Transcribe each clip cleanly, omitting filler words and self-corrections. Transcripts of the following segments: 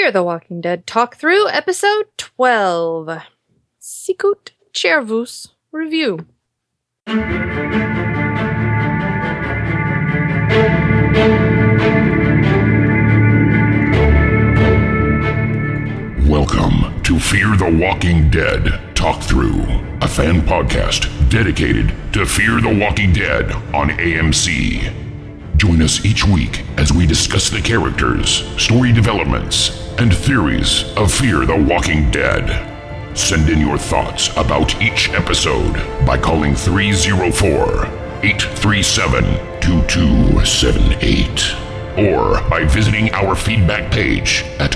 Fear the Walking Dead Talk Through, Episode 12. Sicut Cervus Review. Welcome to Fear the Walking Dead Talk Through, a fan podcast dedicated to Fear the Walking Dead on AMC. Join us each week as we discuss the characters, story developments, and theories of Fear the Walking Dead. Send in your thoughts about each episode by calling 304-837-2278 or by visiting our feedback page at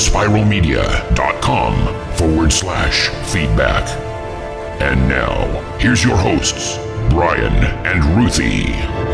goldenspiralmedia.com/feedback. And now, here's your hosts, Brian and Ruthie.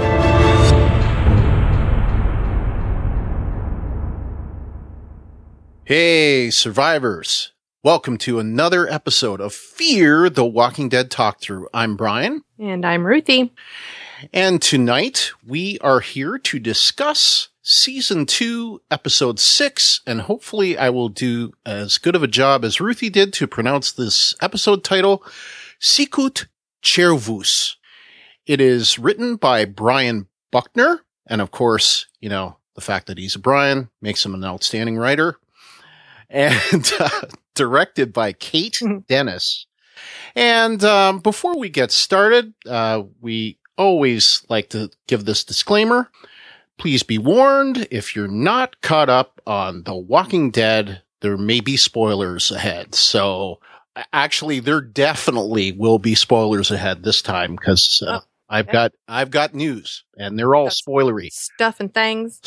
Hey, survivors. Welcome to another episode of Fear the Walking Dead Talk Through. I'm Brian. And I'm Ruthie. And tonight we are here to discuss Season 2, Episode 6, and hopefully I will do as good of a job as Ruthie did to pronounce this episode title, Sicut Cervus. It is written by Brian Buckner, and of course, you know, the fact that he's a Brian makes him an outstanding writer. And directed by Kate Dennis. And before we get started, we always like to give this disclaimer. Please be warned, if you're not caught up on The Walking Dead, there may be spoilers ahead. So actually, there definitely will be spoilers ahead this time because I've got news, and they're all spoilery. Stuff and things.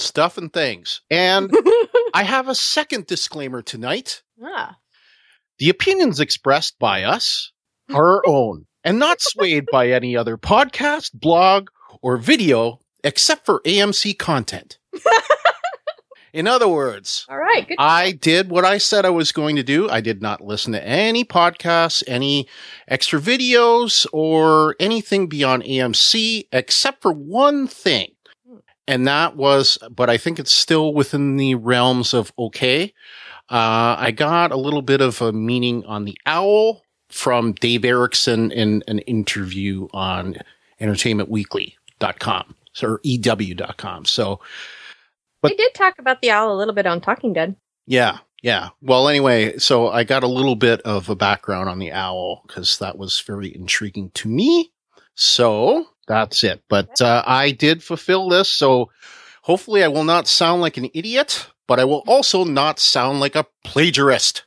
And I have a second disclaimer tonight. Ah. The opinions expressed by us are our own and not swayed by any other podcast, blog, or video except for AMC content. In other words, all right, good. I did what I said I was going to do. I did not listen to any podcasts, any extra videos, or anything beyond AMC except for one thing. And that was, but I think it's still within the realms of okay. I got a little bit of a meaning on the owl from Dave Erickson in an interview on entertainmentweekly.com or EW.com. So, but they did talk about the owl a little bit on Talking Dead. Yeah. Well, anyway, so I got a little bit of a background on the owl because that was very intriguing to me. So that's it. But I did fulfill this. So hopefully I will not sound like an idiot, but I will also not sound like a plagiarist.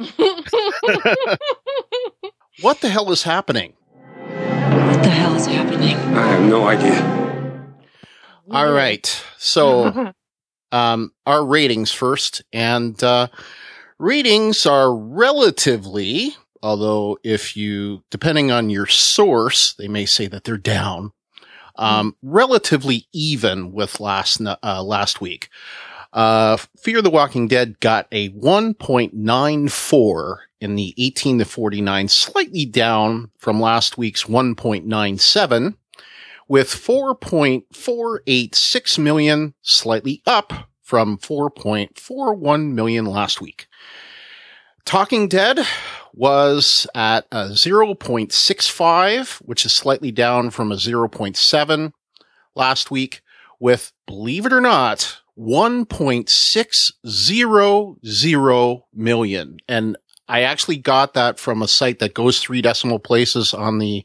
What the hell is happening? What the hell is happening? I have no idea. All right. So our ratings first. And ratings are relatively, although if you, depending on your source, they may say that they're down, relatively even with last week. Fear the Walking Dead got a 1.94 in the 18 to 49, slightly down from last week's 1.97, with 4.486 million, slightly up from 4.41 million last week. Talking Dead was at a 0.65, which is slightly down from a 0.7 last week, with, believe it or not, 1.600 million. And I actually got that from a site that goes 3 decimal places on the,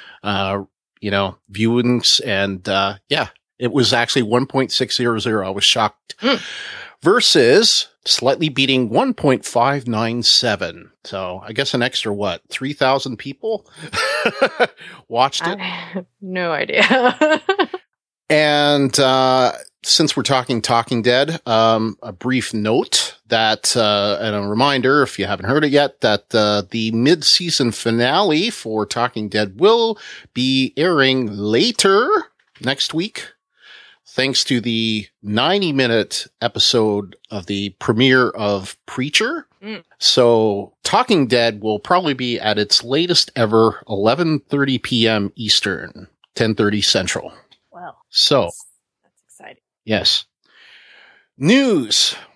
viewings. And, it was actually 1.600. I was shocked. Versus slightly beating 1.597. So I guess an extra, 3,000 people watched it? I have no idea. And since we're talking Dead, a brief note that, and a reminder, if you haven't heard it yet, that the mid-season finale for Talking Dead will be airing later next week, thanks to the 90-minute episode of the premiere of Preacher. So Talking Dead will probably be at its latest ever 11:30 p.m. Eastern, 10:30 Central. Wow. So that's exciting. Yes. News.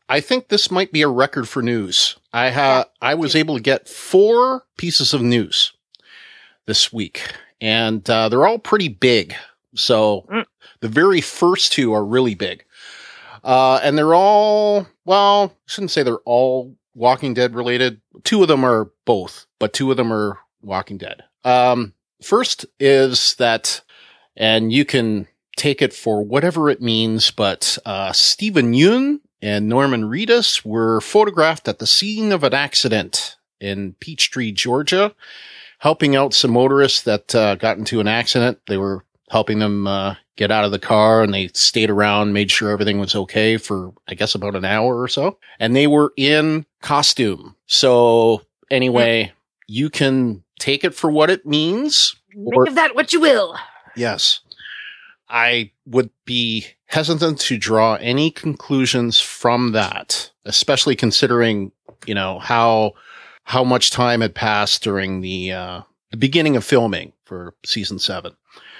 I think this might be a record for news. I was able to get 4 pieces of news this week, and they're all pretty big. So the very first 2 are really big. And they're all, well, I shouldn't say they're all Walking Dead related. 2 of them are both, but 2 of them are Walking Dead. First is that, and you can take it for whatever it means, but Stephen Yeun and Norman Reedus were photographed at the scene of an accident in Peachtree, Georgia, helping out some motorists that got into an accident. They were helping them get out of the car, and they stayed around, made sure everything was okay for, I guess, about an hour or so. And they were in costume. So anyway, you can take it for what it means. Make of that what you will. Yes. I would be hesitant to draw any conclusions from that, especially considering, how much time had passed during the beginning of filming for season 7.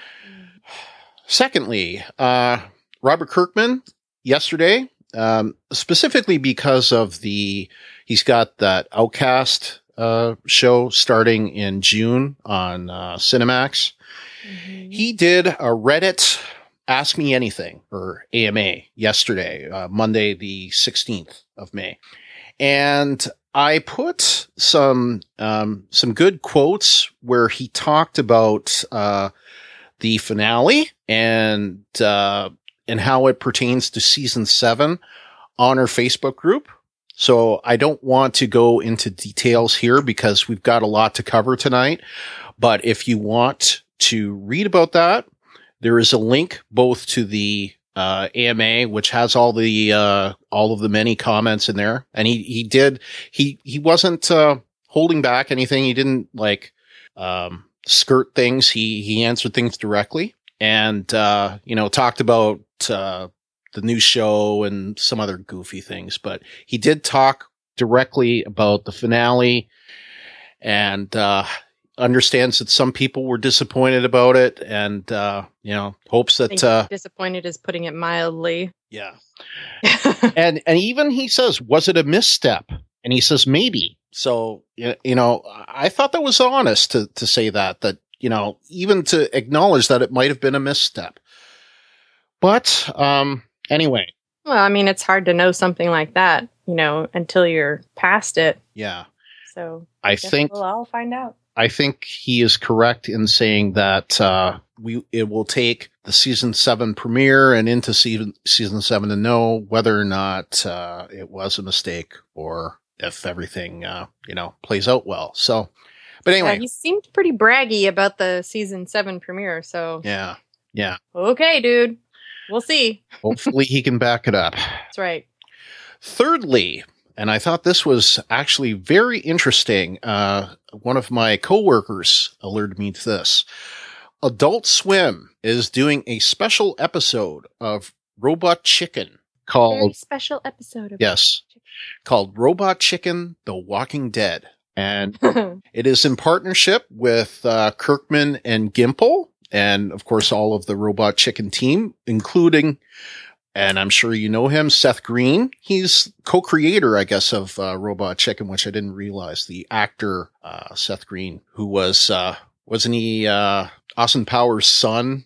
Secondly, Robert Kirkman yesterday, specifically because of he's got that Outcast show starting in June on Cinemax. Mm-hmm. He did a Reddit Ask Me Anything, or AMA, yesterday, Monday the 16th of May. And I put some good quotes where he talked about the finale and how it pertains to season 7 on our Facebook group. So I don't want to go into details here because we've got a lot to cover tonight. But if you want to read about that, there is a link both to the AMA, which has all of the many comments in there. And he wasn't holding back anything. He didn't skirt things. He answered things directly and, talked about, the new show and some other goofy things, but he did talk directly about the finale and, understands that some people were disappointed about it and, hopes that, disappointed is putting it mildly. Yeah. and even he says, was it a misstep? And he says, maybe. So, I thought that was honest to say that, even to acknowledge that it might have been a misstep. But, anyway. Well, I mean, it's hard to know something like that, until you're past it. Yeah. So I think we'll all find out. I think he is correct in saying that, it will take the season 7 premiere and into season 7 to know whether or not, it was a mistake or if everything, plays out well. So, but anyway. He seemed pretty braggy about the season 7 premiere. So yeah. Yeah. Okay, dude. We'll see. Hopefully he can back it up. That's right. Thirdly, and I thought this was actually very interesting. One of my coworkers alerted me to this. Adult Swim is doing a special episode of Robot Chicken called very special episode of called Robot Chicken: The Walking Dead. And it is in partnership with Kirkman and Gimple, and of course all of the Robot Chicken team, including, and I'm sure you know him, Seth Green. He's co-creator, I guess, of Robot Chicken, which I didn't realize. The actor Seth Green, who was wasn't he Austin Powers' son?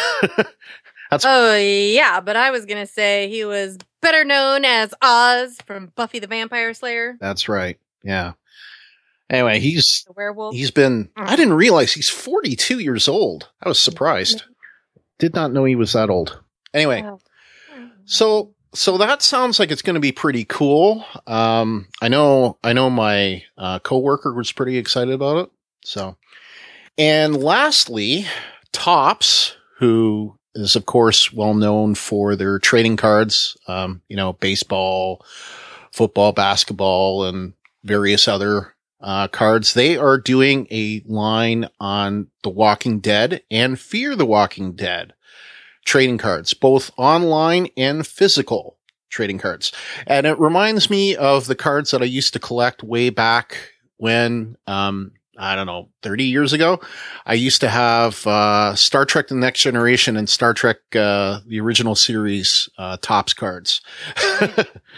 Yeah, but I was gonna say he was better known as Oz from Buffy the Vampire Slayer. That's right. Yeah. Anyway, he's the werewolf. He's been. I didn't realize he's 42 years old. I was surprised. Did not know he was that old. Anyway, so that sounds like it's going to be pretty cool. I know my coworker was pretty excited about it. So, and lastly, Topps, who is of course well known for their trading cards. Baseball, football, basketball, and various other cards. They are doing a line on The Walking Dead and Fear the Walking Dead trading cards, both online and physical trading cards. And it reminds me of the cards that I used to collect way back when, 30 years ago. I used to have Star Trek The Next Generation and Star Trek the original series Topps cards.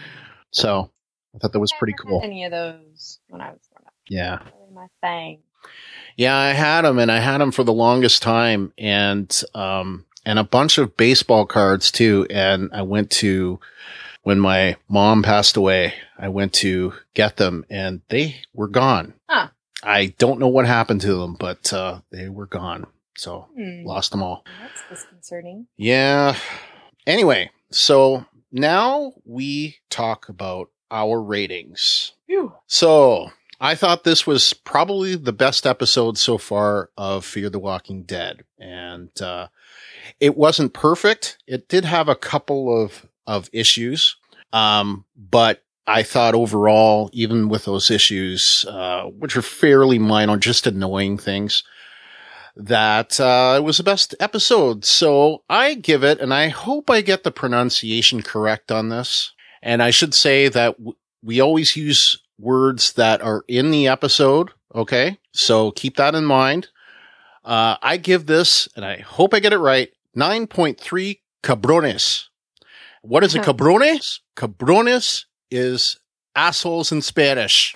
So I thought that was pretty Never cool. had any of those when I was growing up. Yeah. Really my thing. Yeah, I had them for the longest time, and a bunch of baseball cards too. And I went to, when my mom passed away, I went to get them and they were gone. Huh. I don't know what happened to them, but they were gone. So lost them all. That's disconcerting. Yeah. Anyway, so now we talk about our ratings. Phew. So I thought this was probably the best episode so far of Fear the Walking Dead. And it wasn't perfect. It did have a couple of issues. But I thought overall, even with those issues, which are fairly minor, just annoying things, that it was the best episode. So I give it, and I hope I get the pronunciation correct on this. And I should say that we always use words that are in the episode. Okay. So keep that in mind. I give this, and I hope I get it right, 9.3 cabrones. What is a cabrones? Cabrones is assholes in Spanish.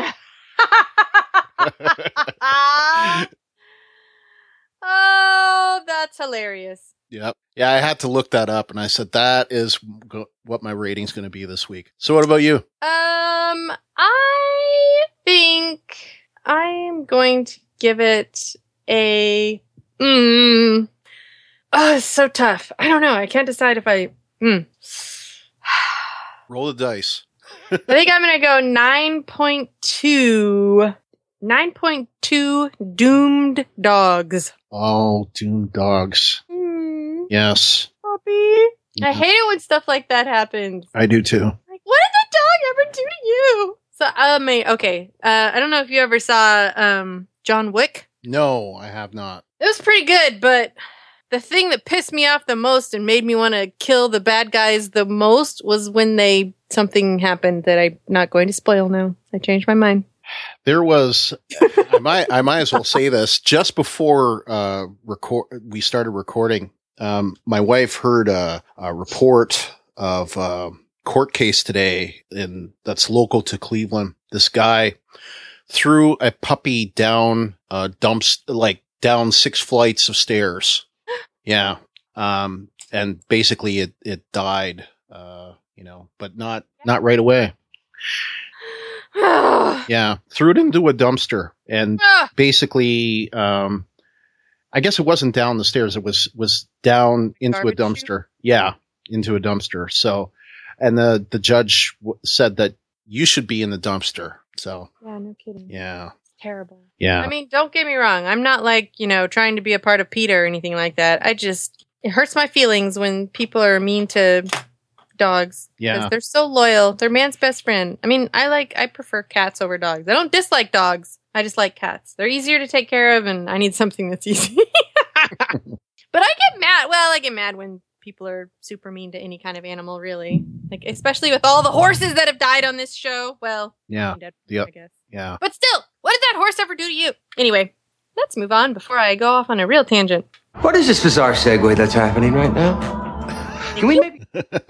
Oh, that's hilarious. Yep. Yeah, I had to look that up, and I said that is what my rating's going to be this week. So what about you? I think I'm going to give it a. Oh, it's so tough. I don't know. I can't decide if I. Roll the dice. I think I'm going to go 9.2. 9.2 doomed dogs. Oh, doomed dogs. Yes. Puppy. I hate it when stuff like that happens. I do too. Like, what did the dog ever do to you? So, okay. I don't know if you ever saw John Wick. No, I have not. It was pretty good, but the thing that pissed me off the most and made me want to kill the bad guys the most was when something happened that I'm not going to spoil now. I changed my mind. There was, I might as well say this, just before we started recording, my wife heard a report of a court case today that's local to Cleveland. This guy threw a puppy down down 6 flights of stairs. Yeah. And basically it died, but not right away. Yeah. Threw it into a dumpster and basically, I guess it wasn't down the stairs. It was down into a dumpster. Yeah. Into a dumpster. So, and the judge said that you should be in the dumpster. So. Yeah, no kidding. Yeah. Terrible. Yeah. I mean, don't get me wrong. I'm not trying to be a part of PETA or anything like that. It hurts my feelings when people are mean to dogs. Yeah. Because they're so loyal. They're man's best friend. I mean, I prefer cats over dogs. I don't dislike dogs. I just like cats. They're easier to take care of, and I need something that's easy. But I get mad. Well, I get mad when people are super mean to any kind of animal, really. Like, especially with all the horses that have died on this show. Well, yeah. Dead, yep. I guess. Yeah. But still, what did that horse ever do to you? Anyway, let's move on before I go off on a real tangent. What is this bizarre segue that's happening right now? Can we maybe...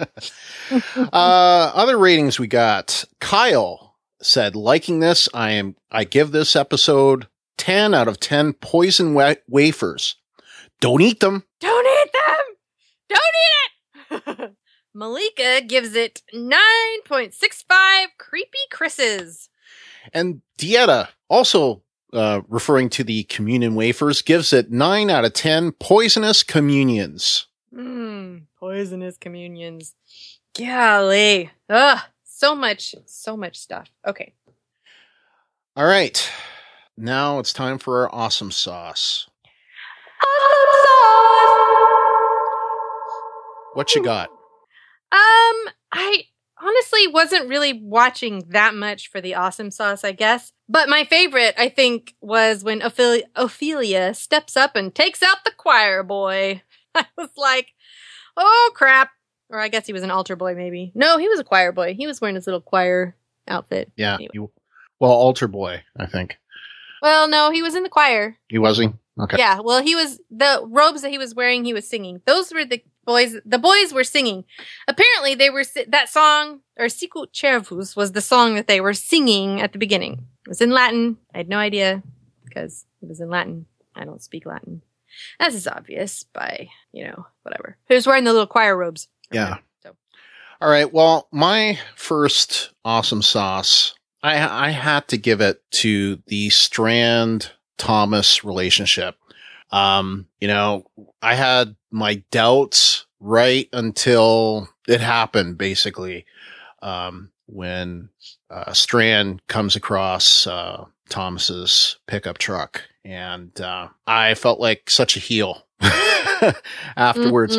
Other ratings we got. Kyle said, liking this, I give this episode 10 out of 10 poison wafers. Don't eat them. Don't eat them. Don't eat it. Malika gives it 9.65 creepy Chris's. And Dieta, also referring to the communion wafers, gives it 9 out of 10 poisonous communions. Poisonous communions. Golly. Ugh. So much stuff. Okay. All right. Now it's time for our awesome sauce. Awesome sauce! What you got? I honestly wasn't really watching that much for the awesome sauce, I guess. But my favorite, I think, was when Ophelia steps up and takes out the choir boy. I was like, oh, crap. Or I guess he was an altar boy, maybe. No, he was a choir boy. He was wearing his little choir outfit. Yeah. Anyway. Altar boy, I think. Well, no, he was in the choir. He was he? Okay. Yeah, well, the robes that he was wearing, he was singing. Those were the boys were singing. Apparently, they were that song, or Sicut Cervus, was the song that they were singing at the beginning. It was in Latin. I had no idea because it was in Latin. I don't speak Latin. As is obvious by, whatever. He was wearing the little choir robes. Yeah. So. All right. Well, my first awesome sauce, I had to give it to the Strand-Thomas relationship. I had my doubts right until it happened, basically, when Strand comes across Thomas's pickup truck, and I felt like such a heel afterwards.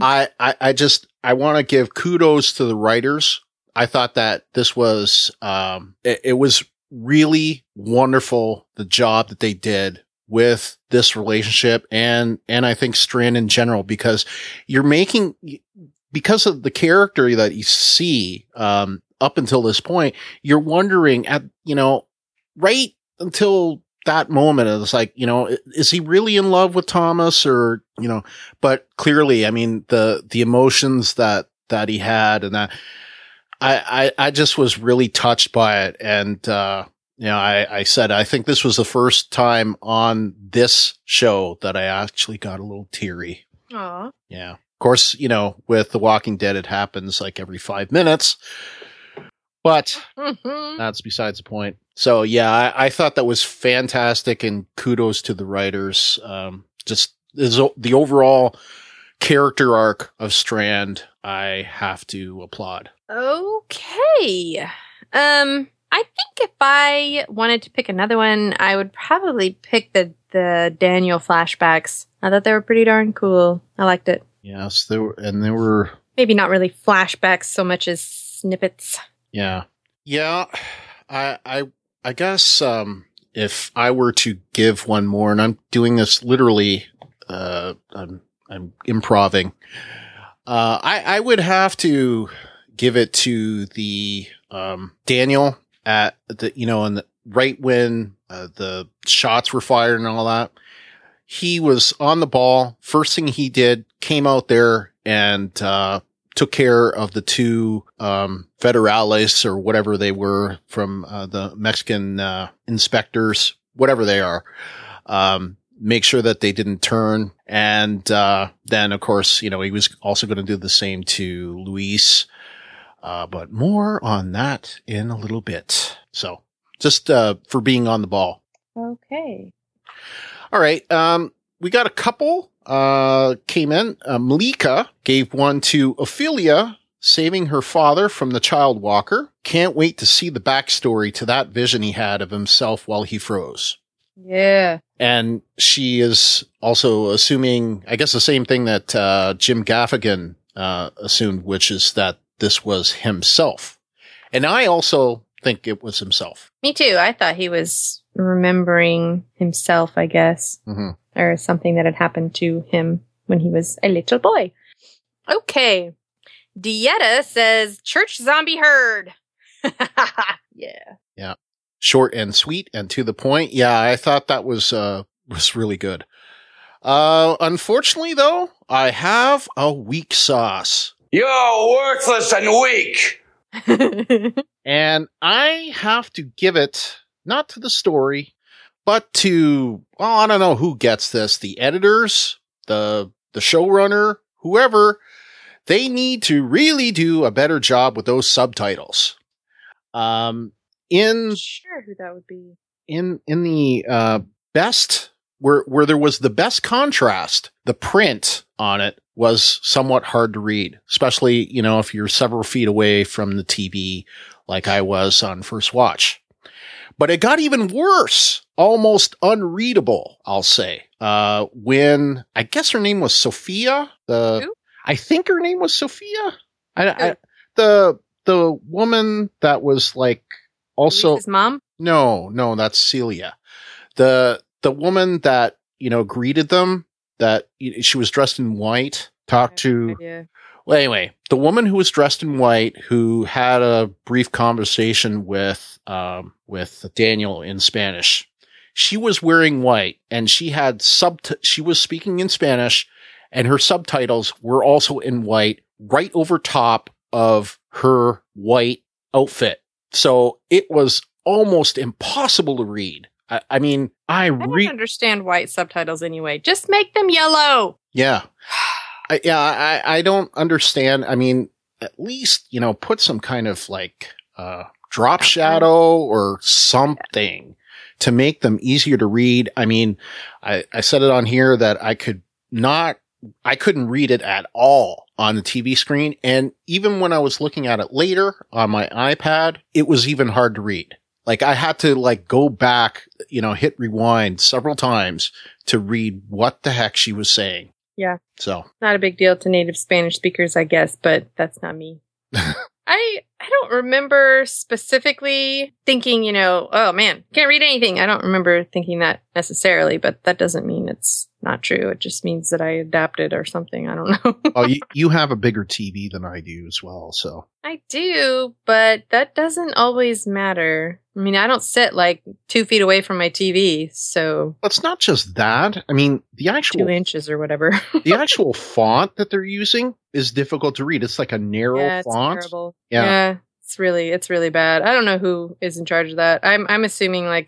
I want to give kudos to the writers. I thought that this was it was really wonderful, the job that they did with this relationship, and I think Strand in general, because because of the character that you see up until this point, you're wondering right until that moment, it's like, is he really in love with Thomas, or, but clearly, I mean, the emotions that he had, and that I just was really touched by it. And, I said, I think this was the first time on this show that I actually got a little teary. Aw. Yeah. Of course, with The Walking Dead, it happens like every 5 minutes, but that's besides the point. So yeah, I thought that was fantastic, and kudos to the writers. Just the overall character arc of Strand, I have to applaud. Okay. I think if I wanted to pick another one, I would probably pick the Daniel flashbacks. I thought they were pretty darn cool. I liked it. Yes, there were maybe not really flashbacks so much as snippets. Yeah. Yeah. I guess if I were to give one more, and I'm doing this literally, I'm improving. I would have to give it to the Daniel at the right when the shots were fired and all that. He was on the ball. First thing he did, came out there and took care of the two federales, or whatever they were, from the Mexican inspectors, whatever they are. Make sure that they didn't turn. And then, of course, he was also going to do the same to Luis. But more on that in a little bit. So just for being on the ball. Okay. All right. We got a couple came in. Malika gave one to Ophelia, saving her father from the child walker. Can't wait to see the backstory to that vision he had of himself while he froze. Yeah. And she is also assuming, I guess, the same thing that Jim Gaffigan assumed, which is that this was himself. And I also think it was himself. Me too. I thought he was remembering himself, I guess. Mm-hmm. Or something that had happened to him when he was a little boy. Okay. Dieta says, church zombie herd. Yeah. Yeah. Short and sweet and to the point. Yeah, I thought that was really good. Unfortunately, though, I have a weak sauce. You're worthless and weak. And I have to give it, not to the story, but to, well, I don't know who gets this. The editors, the showrunner, whoever, they need to really do a better job with those subtitles. Sure who that would be. In the best, where there was the best contrast, the print on it was somewhat hard to read, especially, if you're several feet away from the TV like I was on first watch. But it got even worse, almost unreadable, I'll say. When I guess her name was Sophia, I think her name was Sophia. The woman that was like also his mom? No, that's Celia. The woman that, greeted them, that she was dressed in white, talked to. Well, anyway, the woman who was dressed in white, who had a brief conversation with Daniel in Spanish. She was wearing white, and she had she was speaking in Spanish, And her subtitles were also in white, right over top of her white outfit. So it was almost impossible to read. I mean, I don't understand white subtitles anyway. Just make them yellow. Yeah. I don't understand. I mean, at least, put some kind of like, drop shadow or something to make them easier to read. I mean, I said it on here that I couldn't read it at all on the TV screen. And even when I was looking at it later on my iPad, it was even hard to read. Like I had to go back, hit rewind several times to read what the heck she was saying. Yeah. So not a big deal to native Spanish speakers, I guess, but that's not me. I don't remember specifically thinking, oh man, can't read anything. I don't remember thinking that necessarily, but that doesn't mean it's not true. It just means that I adapted or something. I don't know. Oh, you have a bigger TV than I do as well, so. I do, but that doesn't always matter. I mean, I don't sit 2 feet away from my TV, so. It's not just that. I mean, the actual 2 inches or whatever. The actual font that they're using is difficult to read. It's like a narrow font. It's terrible. Yeah. It's really bad. I don't know who is in charge of that. I'm assuming I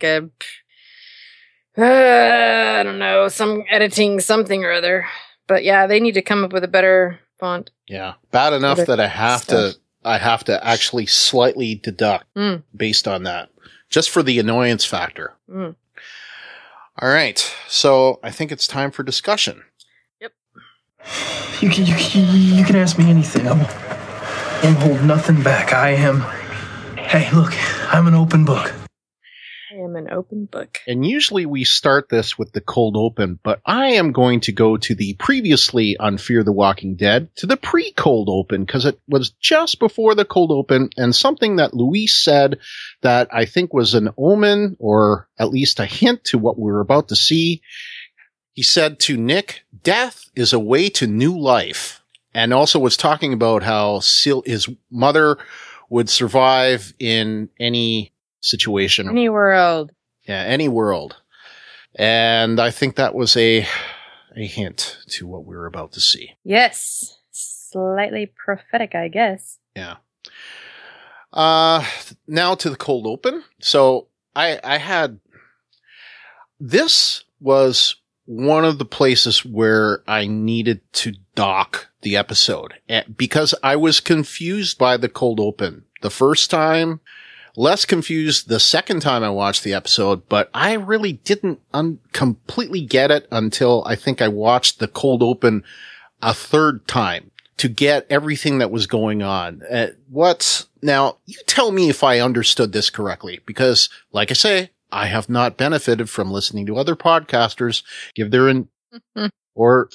don't know, some editing something or other. But yeah, they need to come up with a better font. Yeah. Bad enough that I have to actually slightly deduct based on that. Just for the annoyance factor. Mm. All right. So I think it's time for discussion. Yep. You can ask me anything. I won't hold nothing back. Hey, look, I'm an open book. I am an open book. And usually we start this with the cold open, but I am going to go to the previously on Fear the Walking Dead to the pre-cold open because it was just before the cold open and something that Luis said that I think was an omen or at least a hint to what we were about to see. He said to Nick, death is a way to new life. And also was talking about how his mother would survive in any situation. Any world. Yeah, any world. And I think that was a hint to what we were about to see. Yes. Slightly prophetic, I guess. Yeah. Now to the cold open. So I had, this was one of the places where I needed to dock the episode because I was confused by the cold open the first time, less confused the second time I watched the episode, but I really didn't completely get it until I think I watched the cold open a third time to get everything that was going on. Now, you tell me if I understood this correctly, because like I say, I have not benefited from listening to other podcasters give their or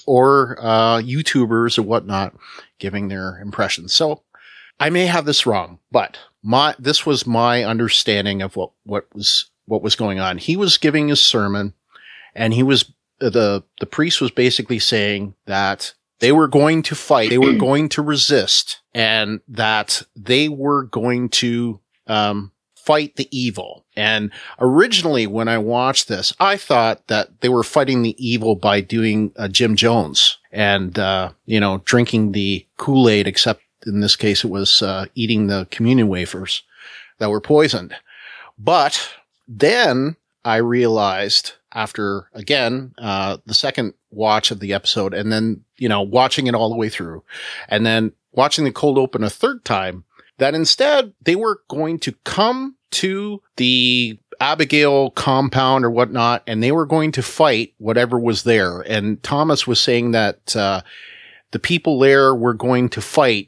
YouTubers or whatnot giving their impressions. So I may have this wrong, but this was my understanding of what was going on. He was giving his sermon and he was, the priest was basically saying that they were going to fight, they were going to resist, and that they were going to, fight the evil. And originally when I watched this, I thought that they were fighting the evil by doing Jim Jones and, drinking the Kool-Aid, except in this case, it was eating the communion wafers that were poisoned. But then I realized after, again, the second watch of the episode and then, watching it all the way through and then watching the cold open a third time, that instead they were going to come to the Abigail compound or whatnot, and they were going to fight whatever was there. And Thomas was saying that the people there were going to fight,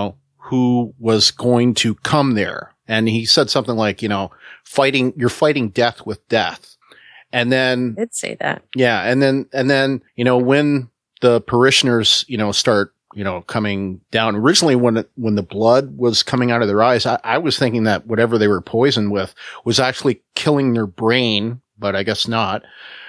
who was going to come there. And he said something like, you're fighting death with death. And then I did say that. Yeah. And then, when the parishioners, start, coming down originally when the blood was coming out of their eyes, I was thinking that whatever they were poisoned with was actually killing their brain, but I guess not.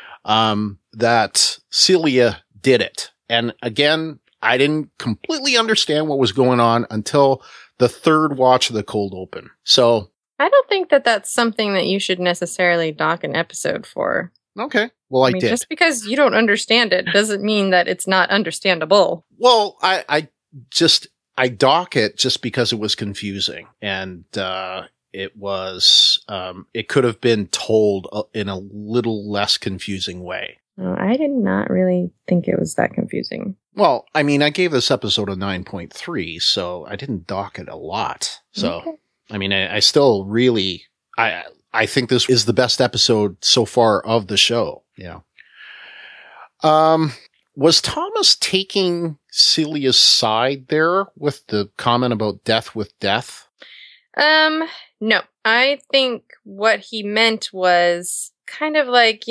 That Celia did it. And again, I didn't completely understand what was going on until the third watch of the cold open. So I don't think that that's something that you should necessarily dock an episode for. Okay. Well, I mean, did. just because you don't understand it doesn't mean that it's not understandable. Well, I dock it just because it was confusing, and it was it could have been told in a little less confusing way. No, I did not really think it was that confusing. Well, I mean, I gave this episode a 9.3, so I didn't dock it a lot. So, okay. I mean, I still really, I think this is the best episode so far of the show. Yeah. Was Thomas taking Celia's side there with the comment about death with death? No. I think what he meant was kind of like,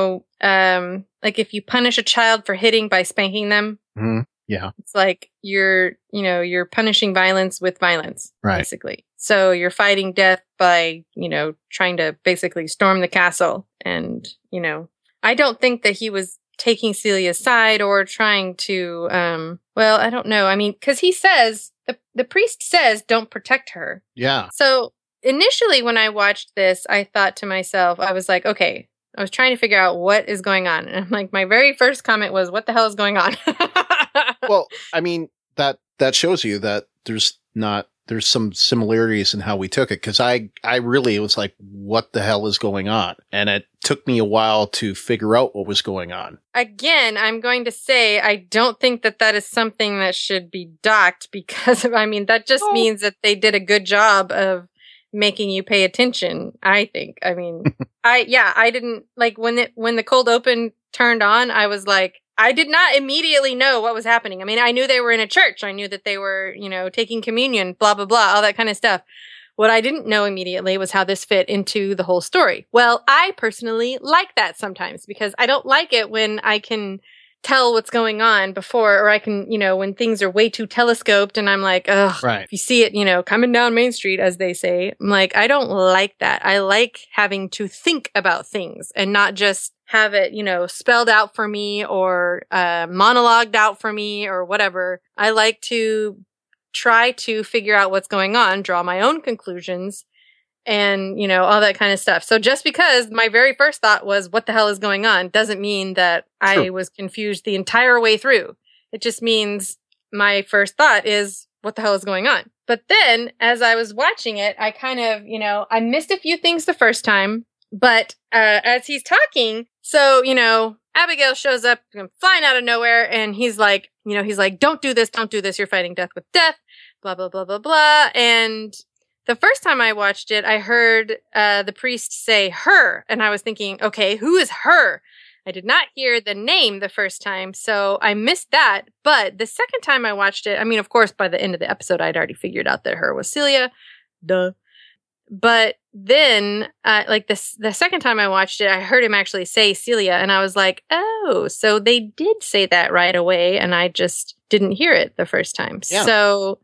like if you punish a child for hitting by spanking them. Mm-hmm. Yeah. It's like you're punishing violence with violence, right. Basically. So you're fighting death by, trying to basically storm the castle. And, I don't think that he was taking Celia's side or trying to, I don't know. I mean, because he says, the priest says, don't protect her. Yeah. So initially when I watched this, I thought to myself, I was like, okay, I was trying to figure out what is going on. And I'm like, my very first comment was, what the hell is going on? Well, I mean, that shows you that there's some similarities in how we took it. Cause I really was like, what the hell is going on? And it took me a while to figure out what was going on. Again, I'm going to say, I don't think that is something that should be docked because that just means that they did a good job of making you pay attention. I think, I didn't like when the cold open turned on, I was like, I did not immediately know what was happening. I knew they were in a church. I knew that they were, taking communion, blah, blah, blah, all that kind of stuff. What I didn't know immediately was how this fit into the whole story. Well, I personally like that sometimes because I don't like it when I can tell what's going on before, or I can, when things are way too telescoped and I'm like, ugh, right. If you see it, coming down Main Street, as they say, I'm like, I don't like that. I like having to think about things and not just have it, spelled out for me or monologued out for me or whatever. I like to try to figure out what's going on, draw my own conclusions, and, all that kind of stuff. So just because my very first thought was, what the hell is going on, doesn't mean that I was confused the entire way through. It just means my first thought is, what the hell is going on? But then as I was watching it, I kind of, I missed a few things the first time, but as he's talking, so, Abigail shows up flying out of nowhere and he's like, don't do this. You're fighting death with death, blah, blah, blah, blah, blah. And the first time I watched it, I heard the priest say her, and I was thinking, okay, who is her? I did not hear the name the first time, so I missed that. But the second time I watched it, of course, by the end of the episode, I'd already figured out that her was Celia. Duh. But then, the second time I watched it, I heard him actually say Celia, and I was like, oh, so they did say that right away, and I just didn't hear it the first time. Yeah. So,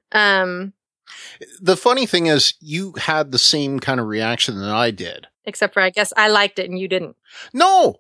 the funny thing is, you had the same kind of reaction that I did. Except for, I guess, I liked it and you didn't. No.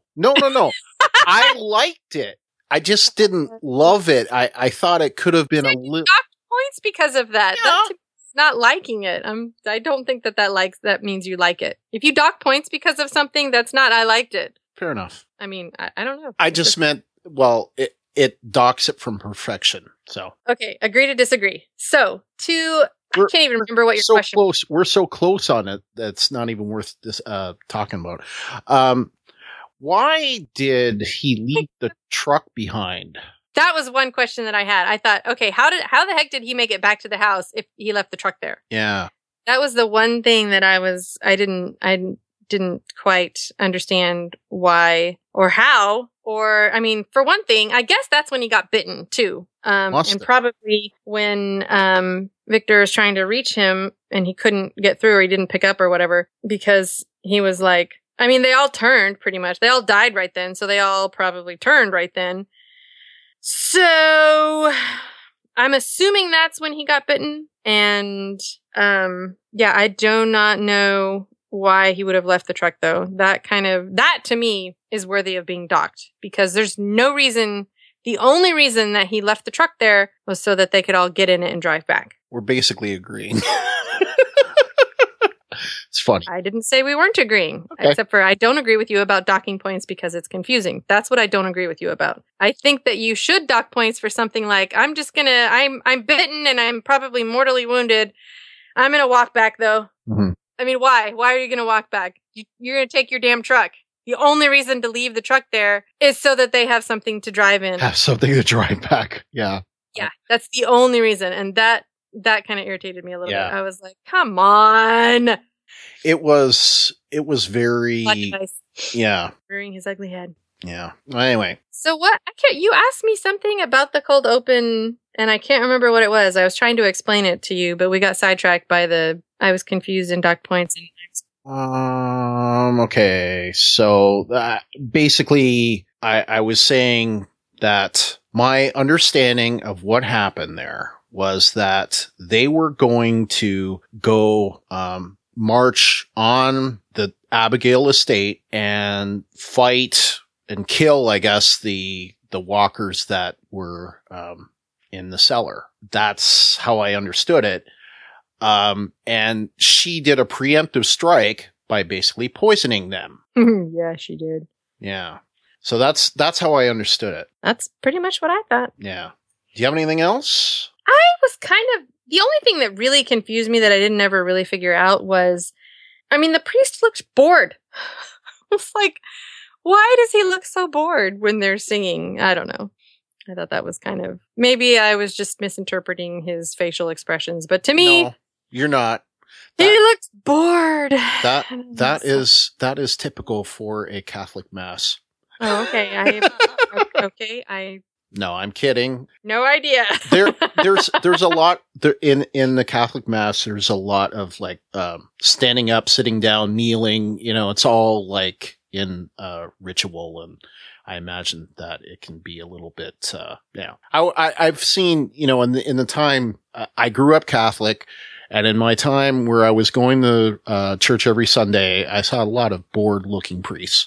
I liked it. I just didn't love it. I thought it could have been a little... docked points because of that. Yeah. That's not liking it. I don't think that means you like it. If you dock points because of something, that's not, I liked it. Fair enough. I don't know. I just meant, well, it docks it from perfection. So. Okay. Agree to disagree. So I can't even remember what your question was. We're so close on it. That's not even worth talking about. Why did he leave the truck behind? That was one question that I had. I thought, okay, how the heck did he make it back to the house if he left the truck there? Yeah. That was the one thing that I didn't quite understand why or how, or, for one thing, I guess that's when he got bitten too. And probably when, Victor is trying to reach him and he couldn't get through or he didn't pick up or whatever, because he was like, they all turned pretty much. They all died right then. So they all probably turned right then. So I'm assuming that's when he got bitten. And, I do not know why he would have left the truck though. That to me is worthy of being docked because there's no reason. The only reason that he left the truck there was so that they could all get in it and drive back. We're basically agreeing. It's funny. I didn't say we weren't agreeing, Okay. except for I don't agree with you about docking points because it's confusing. That's what I don't agree with you about. I think that you should dock points for something like, I'm bitten and I'm probably mortally wounded. I'm going to walk back though. Mhm. I mean, why? Why are you going to walk back? You're going to take your damn truck. The only reason to leave the truck there is so that they have something to drive in. Have something to drive back. Yeah. Yeah, that's the only reason. And that kind of irritated me a little Yeah. bit. I was like, come on. It was very, Plot device. yeah. Rearing his ugly head. Yeah. Anyway. So what? You asked me something about the cold open, and I can't remember what it was. I was trying to explain it to you, but we got sidetracked by I was confused in dock points. Okay. So basically, I was saying that my understanding of what happened there was that they were going to go march on the Abigail estate and fight and kill, I guess, the walkers that were in the cellar. That's how I understood it. And she did a preemptive strike by basically poisoning them. Yeah, she did. Yeah. So that's how I understood it. That's pretty much what I thought. Yeah. Do you have anything else? I was the only thing that really confused me that I didn't ever really figure out was, I mean, the priest looked bored. I was like, why does he look so bored when they're singing? I don't know. I thought that was maybe I was just misinterpreting his facial expressions, but to me, No, you're not. he looked bored. That is typical for a Catholic mass. Oh, okay. Okay. No, I'm kidding. No idea. There's a lot there in the Catholic mass. There's a lot of like standing up, sitting down, kneeling. It's all like in ritual, and I imagine that it can be a little bit. I've seen in the time I grew up Catholic, and in my time where I was going to church every Sunday, I saw a lot of bored looking priests.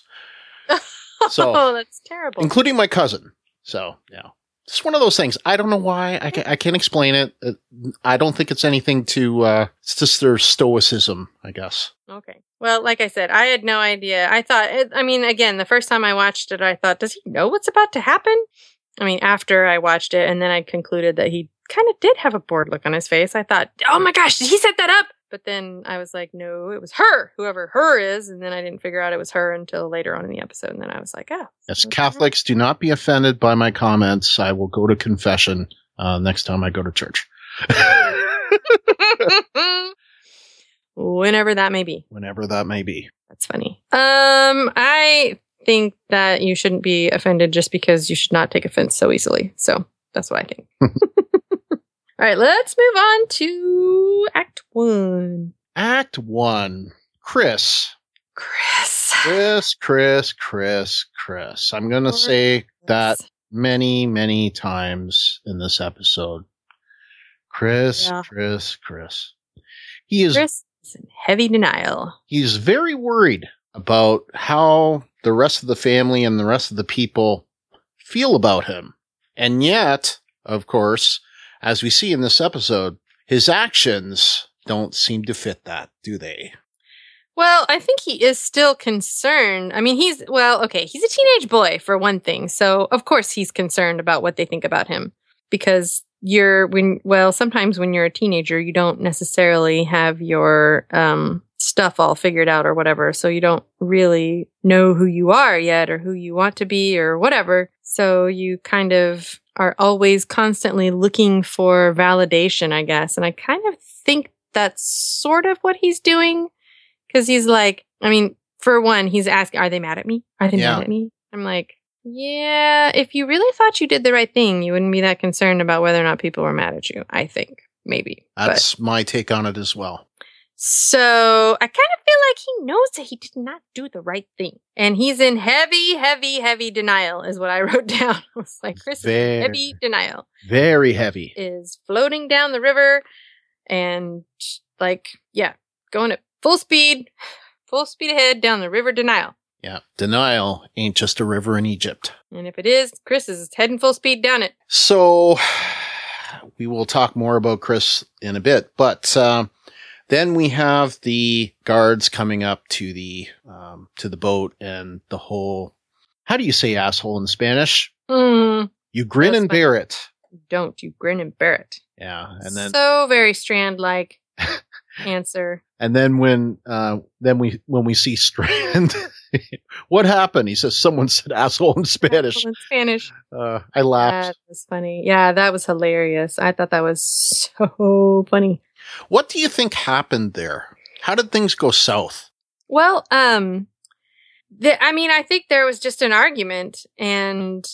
So, oh, that's terrible. including my cousin. So, yeah. It's one of those things. I don't know why. I can't explain it. I don't think it's anything it's just their stoicism, I guess. Okay. Well, like I said, I had no idea. I thought, again, the first time I watched it, I thought, does he know what's about to happen? I mean, after I watched it, and then I concluded that he kind of did have a bored look on his face. I thought, oh my gosh, did he set that up? But then I was like, no, it was her, whoever her is. And then I didn't figure out it was her until later on in the episode. And then I was like, oh. Yes, Catholics, do not be offended by my comments. I will go to confession next time I go to church. Whenever that may be. Whenever that may be. That's funny. I think that you shouldn't be offended just because you should not take offense so easily. So that's what I think. All right, let's move on to Act 1. Act 1. Chris. I'm going to say that many, many times in this episode. Chris. Chris is in heavy denial. He's very worried about how the rest of the family and the rest of the people feel about him. And yet, of course, as we see in this episode, his actions don't seem to fit that, do they? Well, I think he is still concerned. I mean, he's a teenage boy for one thing. So of course he's concerned about what they think about him because sometimes when you're a teenager, you don't necessarily have your, stuff all figured out or whatever. So you don't really know who you are yet or who you want to be or whatever. So you kind of are always constantly looking for validation, I guess. And I kind of think that's sort of what he's doing. Because he's like, I mean, for one, he's asking, are they mad at me? Are they mad at me? I'm like, yeah, if you really thought you did the right thing, you wouldn't be that concerned about whether or not people were mad at you, I think. Maybe. That's my take on it as well. So I kind of feel like he knows that he did not do the right thing. And he's in heavy, heavy, heavy denial is what I wrote down. I was like, Chris is in heavy denial. Very heavy. Is floating down the river and going at full speed ahead down the river denial. Yeah. Denial ain't just a river in Egypt. And if it is, Chris is heading full speed down it. So we will talk more about Chris in a bit, but Then we have the guards coming up to the boat and the whole, how do you say asshole in Spanish? You grin That's and bear it. Don't you grin and bear it. Yeah. And then, so very Strand-like answer. and then when we see Strand, what happened? He says, someone said asshole in Spanish. Asshole in Spanish. I laughed. That was funny. Yeah, that was hilarious. I thought that was so funny. What do you think happened there? How did things go south? Well, I think there was just an argument, and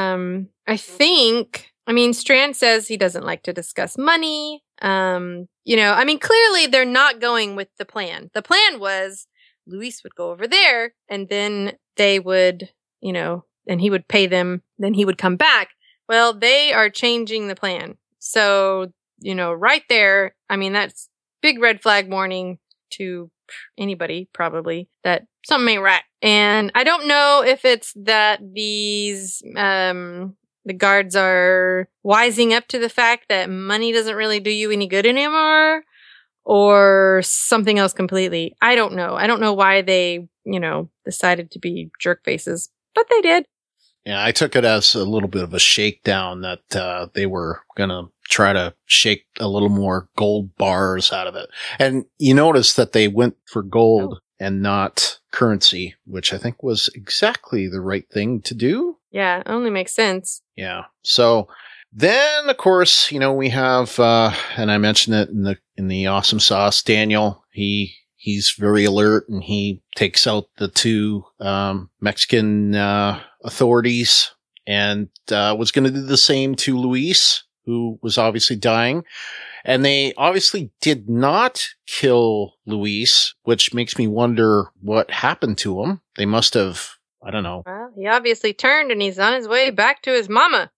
Strand says he doesn't like to discuss money. Clearly they're not going with the plan. The plan was Luis would go over there, and then they would, and he would pay them, then he would come back. Well, they are changing the plan. So, right there, that's big red flag warning to anybody, probably, that something ain't right. And I don't know if it's that these, the guards are wising up to the fact that money doesn't really do you any good anymore, or something else completely. I don't know. I don't know why they, decided to be jerk faces, but they did. Yeah, I took it as a little bit of a shakedown that they were going to try to shake a little more gold bars out of it. And you notice that they went for gold and not currency, which I think was exactly the right thing to do. Yeah, it only makes sense. Yeah. So then, of course, we have, and I mentioned it in the awesome sauce, Daniel. He's very alert, and he takes out the two Mexican authorities, and was going to do the same to Luis, who was obviously dying. And they obviously did not kill Luis, which makes me wonder what happened to him. They must have, I don't know. Well, he obviously turned, and he's on his way back to his mama.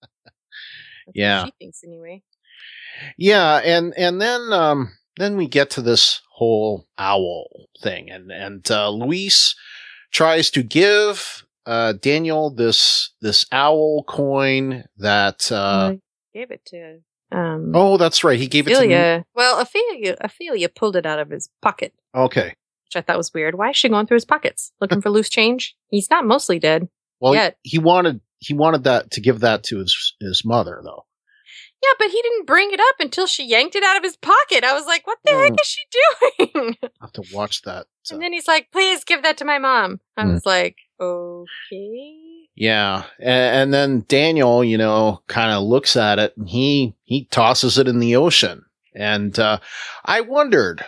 Yeah. She thinks anyway. Yeah, and then we get to this whole owl thing, and Luis tries to give Daniel this owl coin that gave it to oh, that's right, he gave Ophelia. it to Well, Ophelia pulled it out of his pocket. Okay. Which I thought was weird. Why is she going through his pockets looking for loose change? He's not mostly dead. Well, yet. he wanted that to give that to his mother, though. Yeah, but he didn't bring it up until she yanked it out of his pocket. I was like, what the heck is she doing? I'll have to watch that. So. And then he's like, please give that to my mom. I was like, okay. Yeah. And then Daniel, kind of looks at it, and he tosses it in the ocean. And I wondered,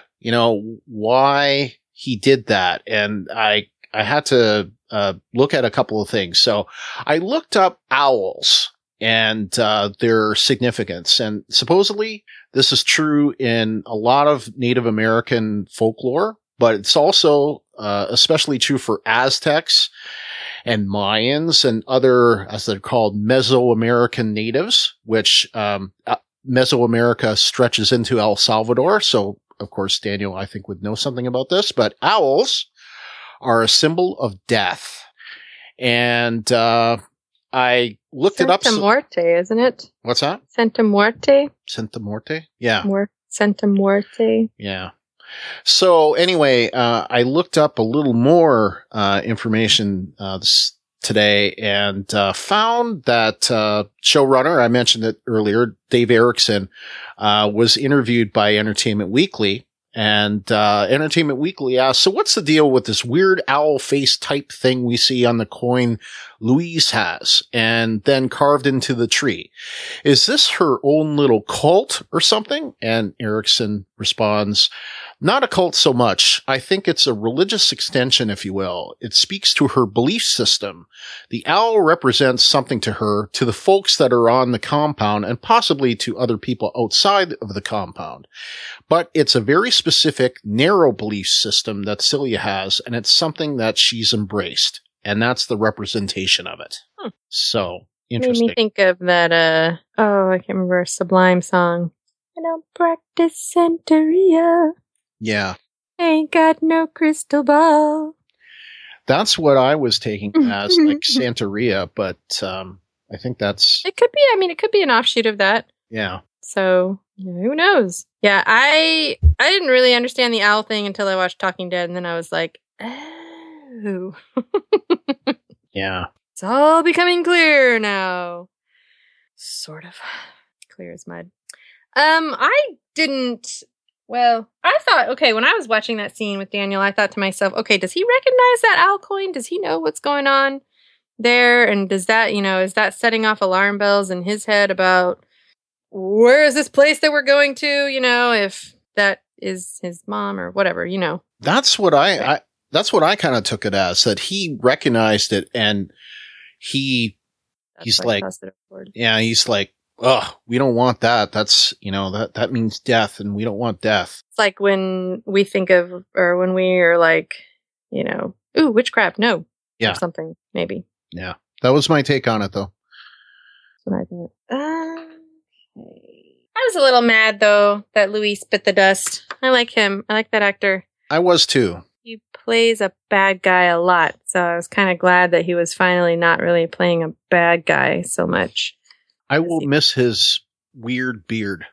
why he did that. And I had to look at a couple of things. So I looked up owls and their significance. And supposedly this is true in a lot of Native American folklore, but it's also especially true for Aztecs and Mayans and other, as they're called, Mesoamerican natives, which Mesoamerica stretches into El Salvador. So, of course, Daniel, I think, would know something about this, but owls are a symbol of death. And I looked it up. Santa Muerte, isn't it? What's that? Santa Muerte? Santa Muerte? Yeah. Santa Muerte. Yeah. So anyway, I looked up a little more information today and found that showrunner, I mentioned it earlier, Dave Erickson, was interviewed by Entertainment Weekly. And Entertainment Weekly asked, so what's the deal with this weird owl face type thing we see on the coin Louise has and then carved into the tree? Is this her own little cult or something? And Erickson responds, not a cult so much. I think it's a religious extension, if you will. It speaks to her belief system. The owl represents something to her, to the folks that are on the compound, and possibly to other people outside of the compound. But it's a very specific, narrow belief system that Celia has, and it's something that she's embraced. And that's the representation of it. So, interesting. Made me think of that, I can't remember, Sublime song. I don't practice Santeria. Yeah. Ain't got no crystal ball. That's what I was taking as, like, Santeria, but I think that's... It could be an offshoot of that. Yeah. So who knows? Yeah, I didn't really understand the owl thing until I watched Talking Dead, and then I was like, oh. Yeah. It's all becoming clear now. Sort of. Clear as mud. I thought, okay, when I was watching that scene with Daniel, I thought to myself, okay, does he recognize that owl coin? Does he know what's going on there? And does that, is that setting off alarm bells in his head about where is this place that we're going to, if that is his mom or whatever, That's what that's what I kind of took it as, that he recognized it, and he's like, oh, we don't want that. That's, that means death, and we don't want death. It's like when we think of, or when we are like, ooh, witchcraft, no. Yeah. Or something, maybe. Yeah. That was my take on it, though. That's what I thought. Okay. I was a little mad, though, that Louis spit the dust. I like him. I like that actor. I was, too. He plays a bad guy a lot, so I was kind of glad that he was finally not really playing a bad guy so much. I will miss his weird beard.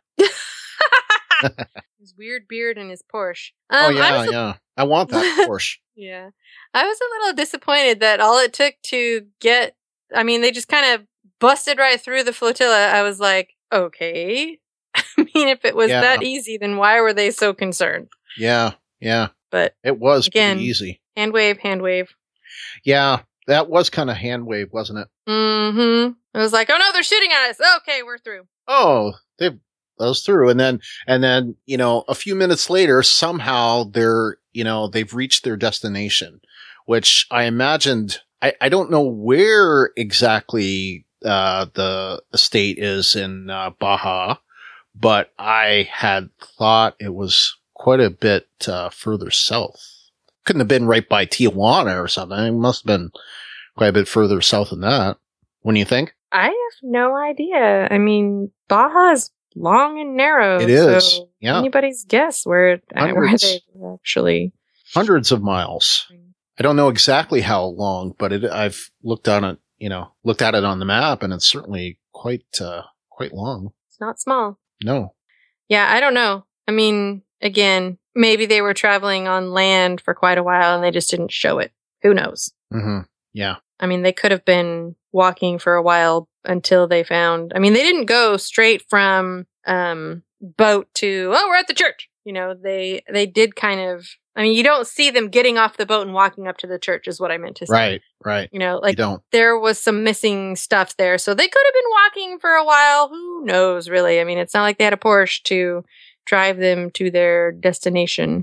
His weird beard and his Porsche. Yeah. I want that Porsche. Yeah. I was a little disappointed that all it took to get, they just kind of busted right through the flotilla. I was like, okay. If it was that easy, then why were they so concerned? Yeah. But it was again, pretty easy. Hand wave. Yeah, that was kind of hand wave, wasn't it? Mm-hmm. It was like, oh no, they're shooting at us. Okay, we're through. Oh, that was through. And then, a few minutes later, somehow they've reached their destination, which I imagined, I don't know where exactly, the estate is in, Baja, but I had thought it was quite a bit, further south. Couldn't have been right by Tijuana or something. It must have been quite a bit further south than that. What do you think? I have no idea. Baja is long and narrow. It is. So yeah. Anybody's guess where they actually. Hundreds of miles. I don't know exactly how long, but I've looked at it on the map, and it's certainly quite long. It's not small. No. Yeah, I don't know. Again, maybe they were traveling on land for quite a while and they just didn't show it. Who knows? Mm-hmm. Yeah. They could have been walking for a while until they found, they didn't go straight from, boat to, we're at the church. They did kind of, you don't see them getting off the boat and walking up to the church is what I meant to say. Right. You don't. There was some missing stuff there. So they could have been walking for a while. Who knows, really? It's not like they had a Porsche to drive them to their destination.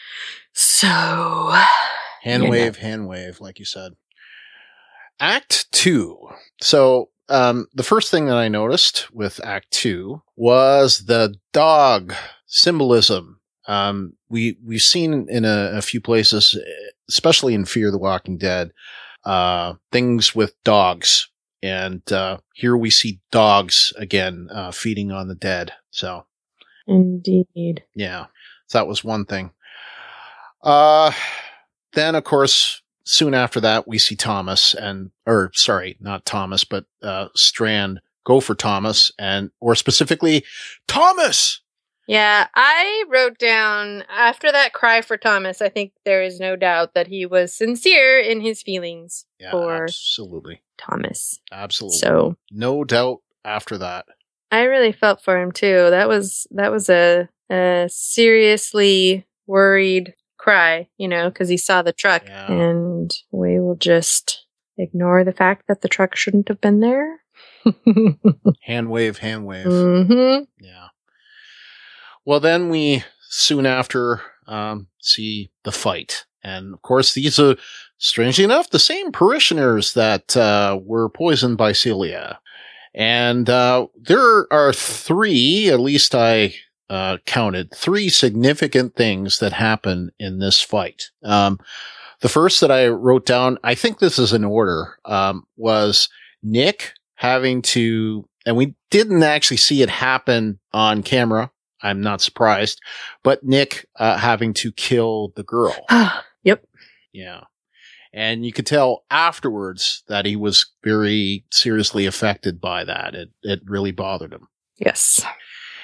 So hand wave, like you said. Act 2. So, the first thing that I noticed with Act 2 was the dog symbolism. We've seen in a few places, especially in Fear the Walking Dead, things with dogs. And, here we see dogs again, feeding on the dead. So. Indeed. Yeah. So that was one thing. Then of course, soon after that, we see Strand go for Thomas or specifically Thomas. Yeah. I wrote down after that cry for Thomas, I think there is no doubt that he was sincere in his feelings for absolutely Thomas. Absolutely. So no doubt after that. I really felt for him too. That was a seriously worried cry, because he saw the truck, and we will just ignore the fact that the truck shouldn't have been there. Hand wave. Mm-hmm. Yeah. Well, then we soon after see the fight, and of course these are, strangely enough, the same parishioners that were poisoned by Celia. And there are three, at least I counted, three significant things that happen in this fight. The first that I wrote down, I think this is in order, was Nick having to, and we didn't actually see it happen on camera, I'm not surprised, but Nick having to kill the girl. Yep. Yeah. And you could tell afterwards that he was very seriously affected by that. It really bothered him. Yes.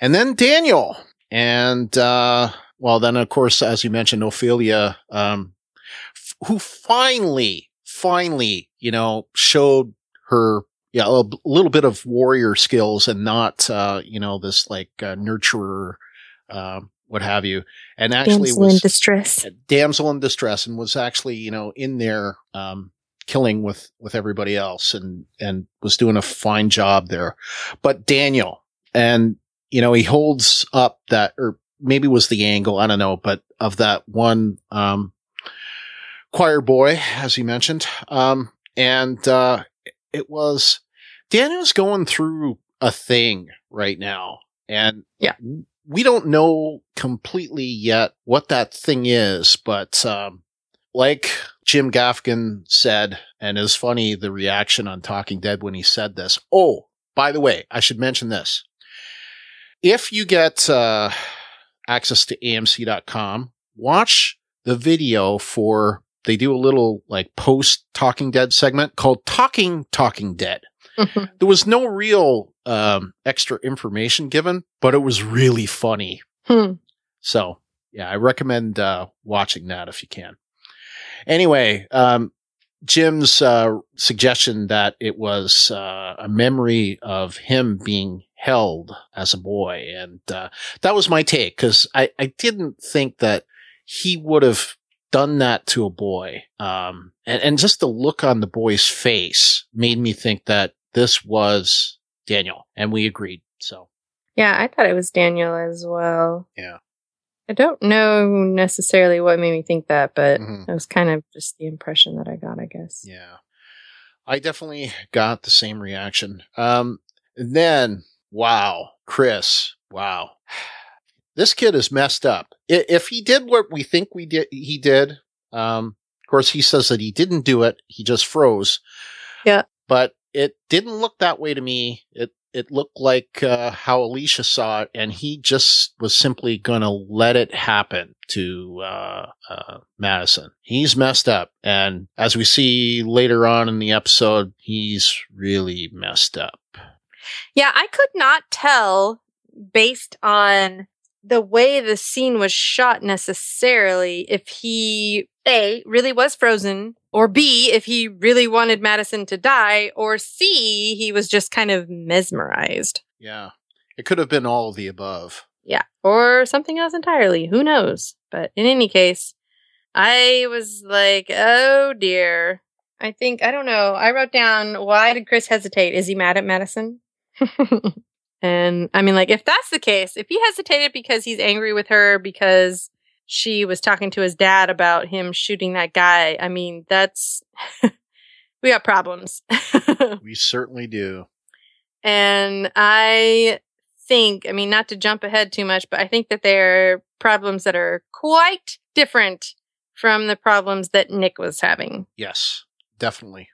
And then Daniel. And, then, of course, as you mentioned, Ophelia, who finally, showed her, a little bit of warrior skills and not, this nurturer, what have you. And actually damsel in distress. Damsel in distress, and was actually, in there, killing with everybody else and was doing a fine job there. But Daniel, and, he holds up that, or maybe was the angle, I don't know, but of that one, choir boy, as you mentioned. It was Daniel's going through a thing right now. And yeah, we don't know completely yet what that thing is, but, like Jim Gaffigan said, and it was funny, the reaction on Talking Dead when he said this. Oh, by the way, I should mention this. If you get, access to AMC.com, watch the video they do a little post Talking Dead segment called Talking Dead. There was no real extra information given, but it was really funny. So yeah, I recommend watching that if you can. Anyway, Jim's suggestion that it was a memory of him being held as a boy, and that was my take, because I didn't think that he would have done that to a boy. And just the look on the boy's face made me think that this was Daniel, and we agreed. So yeah, I thought it was Daniel as well. Yeah. I don't know necessarily what made me think that, but it was kind of just the impression that I got, I guess. Yeah. I definitely got the same reaction. And then, wow, Chris, wow. This kid is messed up. If he did what we think he did, of course, he says that he didn't do it. He just froze. Yeah. But it didn't look that way to me. It looked like how Alicia saw it, and he just was simply going to let it happen to Madison. He's messed up. And as we see later on in the episode, he's really messed up. Yeah, I could not tell based on the way the scene was shot necessarily if he, A, really was frozen, or B, if he really wanted Madison to die, or C, he was just kind of mesmerized. Yeah. It could have been all of the above. Yeah. Or something else entirely. Who knows? But in any case, I was like, oh dear. I don't know. I wrote down, why did Chris hesitate? Is he mad at Madison? And I mean, if that's the case, if he hesitated because he's angry with her because she was talking to his dad about him shooting that guy, I mean, that's, we got problems. We certainly do. And I think, I mean, not to jump ahead too much, but I think that they're problems that are quite different from the problems that Nick was having. Yes, definitely.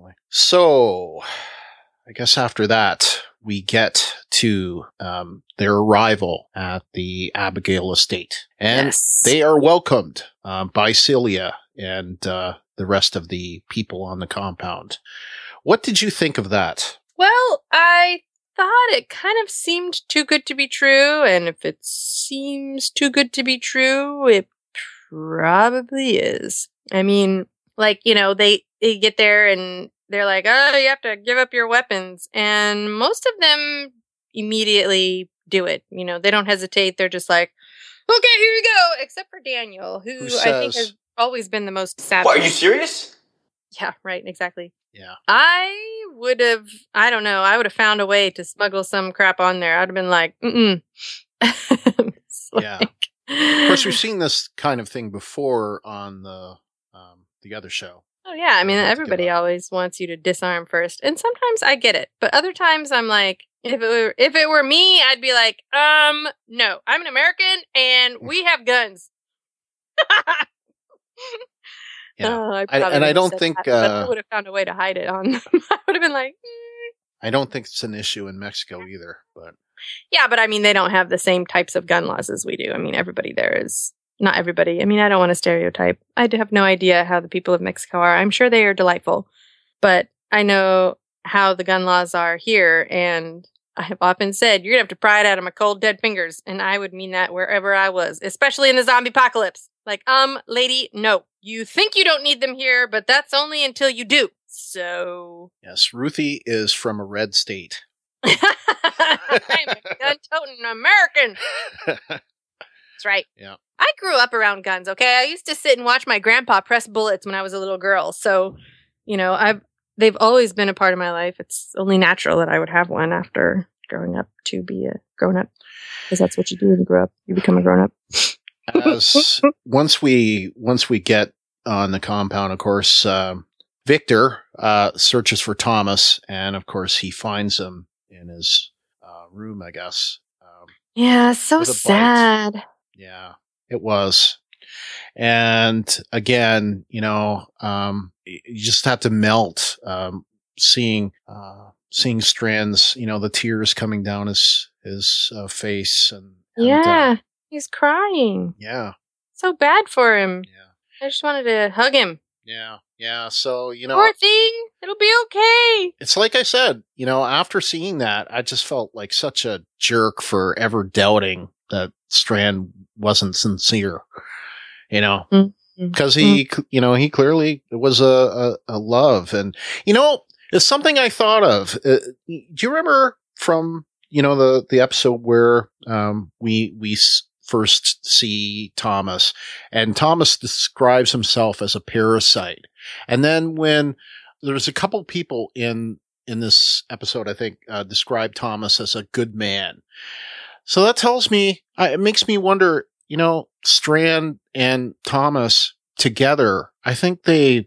So, I guess after that, we get to their arrival at the Abigail estate. And they are welcomed by Celia and the rest of the people on the compound. What did you think of that? Well, I thought it kind of seemed too good to be true. And if it seems too good to be true, it probably is. I mean, they get there and they're like, oh, you have to give up your weapons. And most of them immediately do it. They don't hesitate. They're just like, okay, here you go. Except for Daniel, who I think has always been the most savage. What, are you serious? Yeah, right. Exactly. Yeah. I would have found a way to smuggle some crap on there. I'd have been like, Yeah. Of course, we've seen this kind of thing before on the other show. Oh yeah, I mean, everybody always wants you to disarm first, and sometimes I get it, but other times I'm like, if it were me, I'd be like, no, I'm an American, and we have guns. Yeah, I don't think but I would have found a way to hide it on them. I would have been like, I don't think it's an issue in Mexico either, but yeah, but I mean, they don't have the same types of gun laws as we do. I mean, everybody there is. Not everybody. I mean, I don't want to stereotype. I have no idea how the people of Mexico are. I'm sure they are delightful, but I know how the gun laws are here, and I have often said, you're going to have to pry it out of my cold, dead fingers. And I would mean that wherever I was, especially in the zombie apocalypse. Like, lady, no. You think you don't need them here, but that's only until you do. So. Yes, Ruthie is from a red state. I'm a gun-toting American. That's right. Yeah. I grew up around guns, okay? I used to sit and watch my grandpa press bullets when I was a little girl. So, they've always been a part of my life. It's only natural that I would have one after growing up to be a grown-up. Because that's what you do when you grow up. You become a grown-up. As once we get on the compound, of course, Victor searches for Thomas, and of course he finds him in his room, I guess. Yeah, so sad. Yeah, it was. And again, you just have to melt seeing Strand's, the tears coming down his face, and yeah. He's crying. Yeah. So bad for him. Yeah. I just wanted to hug him. Yeah. Yeah. So, Poor thing. It'll be okay. It's like I said, after seeing that, I just felt like such a jerk for ever doubting that Strand wasn't sincere, because he clearly, it was a love. And, it's something I thought of. Do you remember from, the episode where, we first see Thomas, and Thomas describes himself as a parasite. And then when there's a couple people in this episode, I think, describe Thomas as a good man. So that tells me, it makes me wonder, Strand and Thomas together, I think they,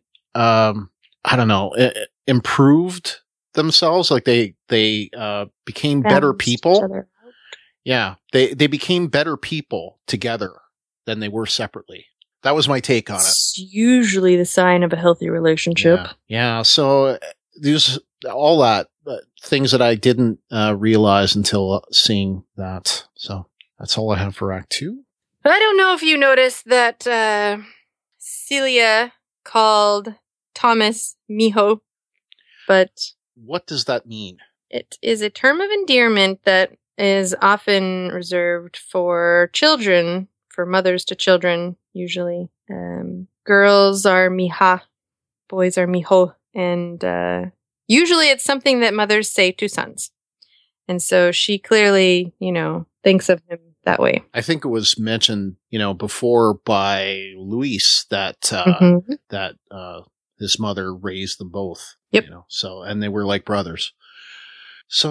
improved themselves. Like they became better people. Yeah, they became better people together than they were separately. That was my take on it. It's usually the sign of a healthy relationship. Yeah. So there's all that things that I didn't realize until seeing that. So that's all I have for Act 2. I don't know if you noticed that Celia called Thomas Mijo, but what does that mean? It is a term of endearment that is often reserved for children, for mothers to children, usually. Girls are mija, boys are mijo, and usually it's something that mothers say to sons. And so she clearly, thinks of him that way. I think it was mentioned, before by Luis that that his mother raised them both. Yep. So, and they were like brothers. So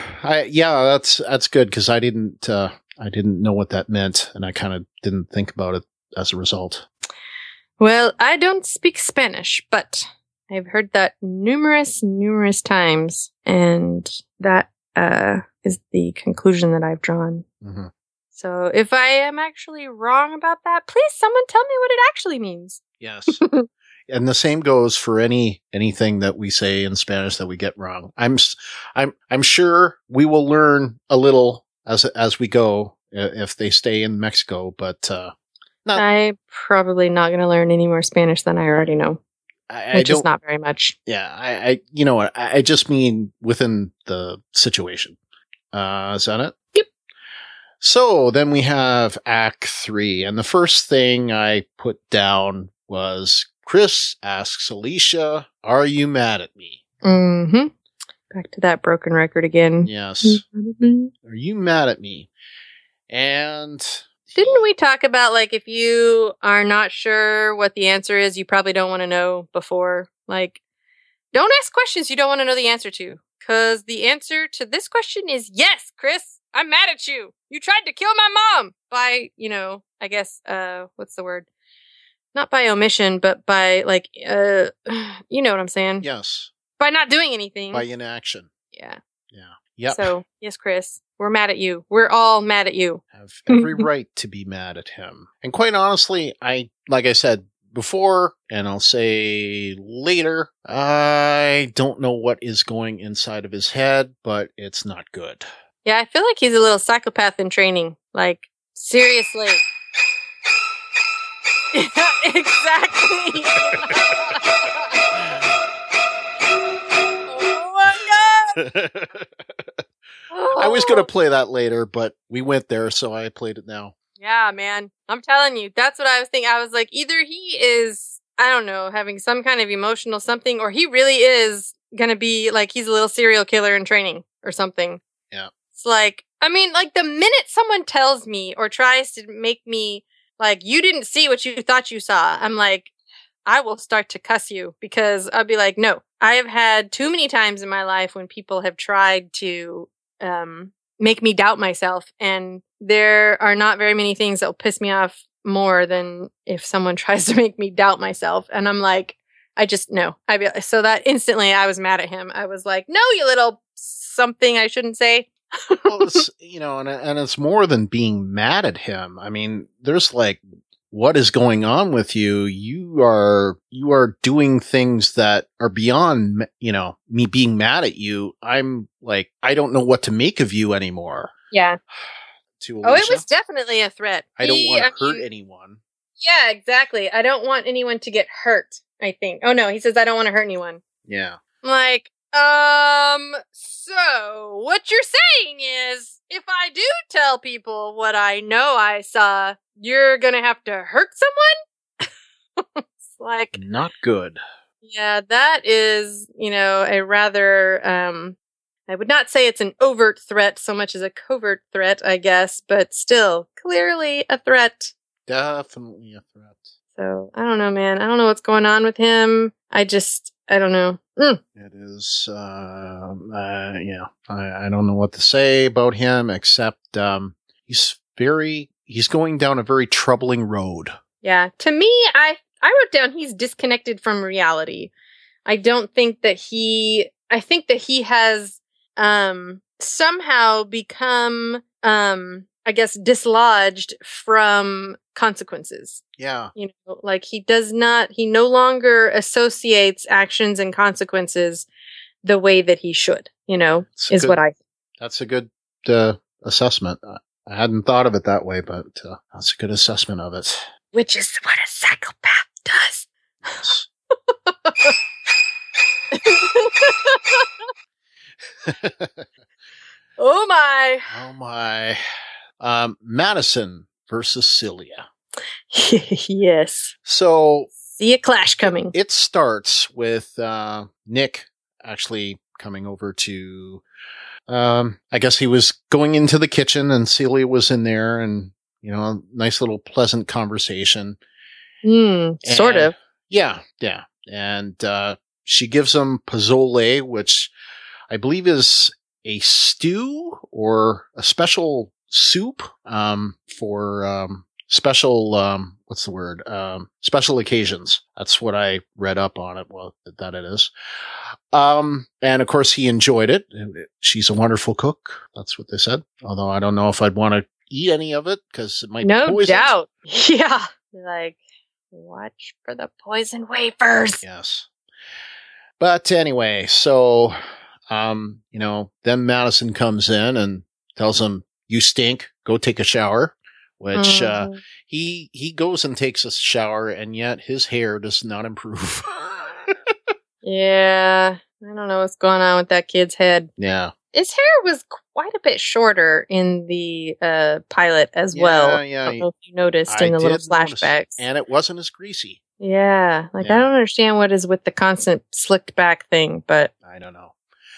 that's good, because I didn't know what that meant, and I kind of didn't think about it as a result. Well, I don't speak Spanish, but I've heard that numerous times, and that is the conclusion that I've drawn. Mm-hmm. So if I am actually wrong about that, please someone tell me what it actually means. Yes. And the same goes for anything that we say in Spanish that we get wrong. I'm sure we will learn a little as we go if they stay in Mexico, but I'm probably not going to learn any more Spanish than I already know, which is not very much. Yeah, I just mean within the situation. Is that it? Yep. So then we have Act 3, and the first thing I put down was Chris asks Alicia, "Are you mad at me?" Mm-hmm. Back to that broken record again. Yes. Are you mad at me? And didn't we talk about, like, if you are not sure what the answer is, you probably don't want to know before? Like, don't ask questions you don't want to know the answer to. Because the answer to this question is yes, Chris. I'm mad at you. You tried to kill my mom by, I guess, what's the word? Not by omission, but by, like, you know what I'm saying? Yes. By not doing anything. By inaction. Yeah. Yeah. Yep. So, yes, Chris, we're mad at you. We're all mad at you. Have every right to be mad at him. And quite honestly, like I said before, and I'll say later, I don't know what is going inside of his head, but it's not good. Yeah, I feel like he's a little psychopath in training. Like, seriously. Yeah, exactly. Oh my god. going to play that later, but we went there, so I played it now. Yeah, man. I'm telling you, that's what I was thinking. I was like, either he is, I don't know, having some kind of emotional something, or he really is going to be like, he's a little serial killer in training or something. Yeah. It's like, I mean, like the minute someone tells me or tries to make me like, you didn't see what you thought you saw, I'm like, I will start to cuss you, because I'll be like, no, I have had too many times in my life when people have tried to make me doubt myself, and there are not very many things that will piss me off more than if someone tries to make me doubt myself. And I'm like, I just, no. So that instantly I was mad at him. I was like, no, you little something I shouldn't say. Well, it's, and it's more than being mad at him. I mean, there's like, what is going on with you? You are doing things that are beyond, me being mad at you. I'm like, I don't know what to make of you anymore. Yeah. To Alicia. Oh, it was definitely a threat. I don't want to hurt anyone. Yeah, exactly. I don't want anyone to get hurt, I think. Oh no, he says I don't want to hurt anyone. Yeah. I'm like, so what you're saying is, if I do tell people what I know I saw, you're gonna have to hurt someone? It's like, not good. Yeah, that is, a rather, I would not say it's an overt threat so much as a covert threat, I guess, but still, clearly a threat. Definitely a threat. So, I don't know, man. I don't know what's going on with him. I don't know. It is, I don't know what to say about him, except, he's going down a very troubling road. Yeah. To me, I wrote down he's disconnected from reality. I think that he has, somehow become, I guess, dislodged from consequences. Yeah. Like he no longer associates actions and consequences the way that he should, That's a good assessment. I hadn't thought of it that way, but that's a good assessment of it. Which is what a psychopath does. Yes. Oh my. Oh my. Madison versus Celia. Yes. So see a clash coming. It starts with Nick actually coming over to I guess he was going into the kitchen and Celia was in there, and a nice little pleasant conversation. Sort of. Yeah. And she gives him pozole, which I believe is a stew or a special soup for special what's the word? Special occasions. That's what I read up on it. Well, that it is. And of course he enjoyed it. She's a wonderful cook. That's what they said. Although I don't know if I'd want to eat any of it because it might be poisoned. No doubt. Yeah. Like, watch for the poison wafers. Yes. But anyway, so, then Madison comes in and tells him, "You stink. Go take a shower." Which, he goes and takes a shower, and yet his hair does not improve. Yeah. I don't know what's going on with that kid's head. Yeah. His hair was quite a bit shorter in the pilot as well. Yeah. I don't know if you noticed in the little flashbacks. And it wasn't as greasy. Yeah. I don't understand what is with the constant slicked back thing, but I don't know.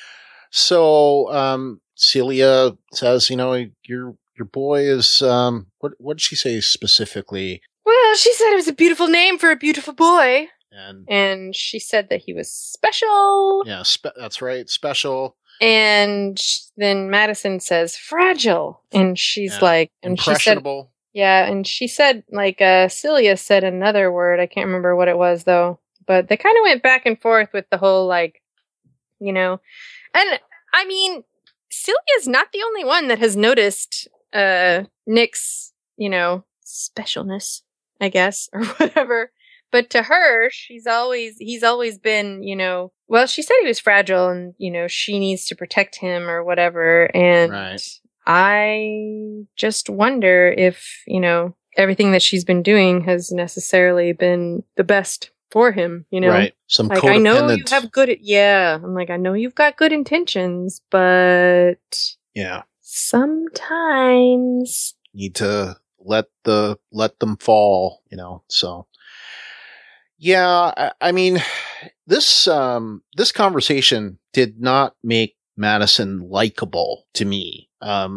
So, Celia says, your boy is, what did she say specifically? Well, she said it was a beautiful name for a beautiful boy. And she said that he was special. Yeah, that's right. Special. And then Madison says fragile. And she's like, and impressionable. She said, and she said, like, Celia said another word. I can't remember what it was though, but they kind of went back and forth with the whole, like, and I mean, Celia's not the only one that has noticed, Nick's, specialness, I guess, or whatever. But to her, he's always been, well, she said he was fragile and, she needs to protect him or whatever. And right. I just wonder if, everything that she's been doing has necessarily been the best for him, Right. Some like, codependent. I know you have I'm like, I know you've got good intentions, but yeah, Sometimes. Need to let them fall, so. Yeah, I mean, this conversation did not make Madison likable to me.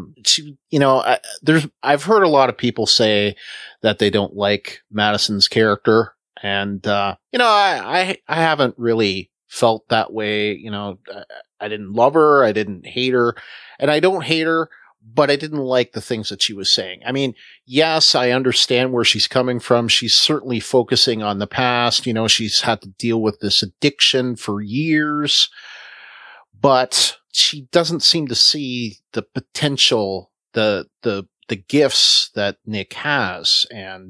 I've heard a lot of people say that they don't like Madison's character, and I haven't really felt that way. I didn't love her, I didn't hate her, and I don't hate her, but I didn't like the things that she was saying. I mean, yes, I understand where she's coming from. She's certainly focusing on the past. She's had to deal with this addiction for years, but she doesn't seem to see the potential, the gifts that Nick has. And,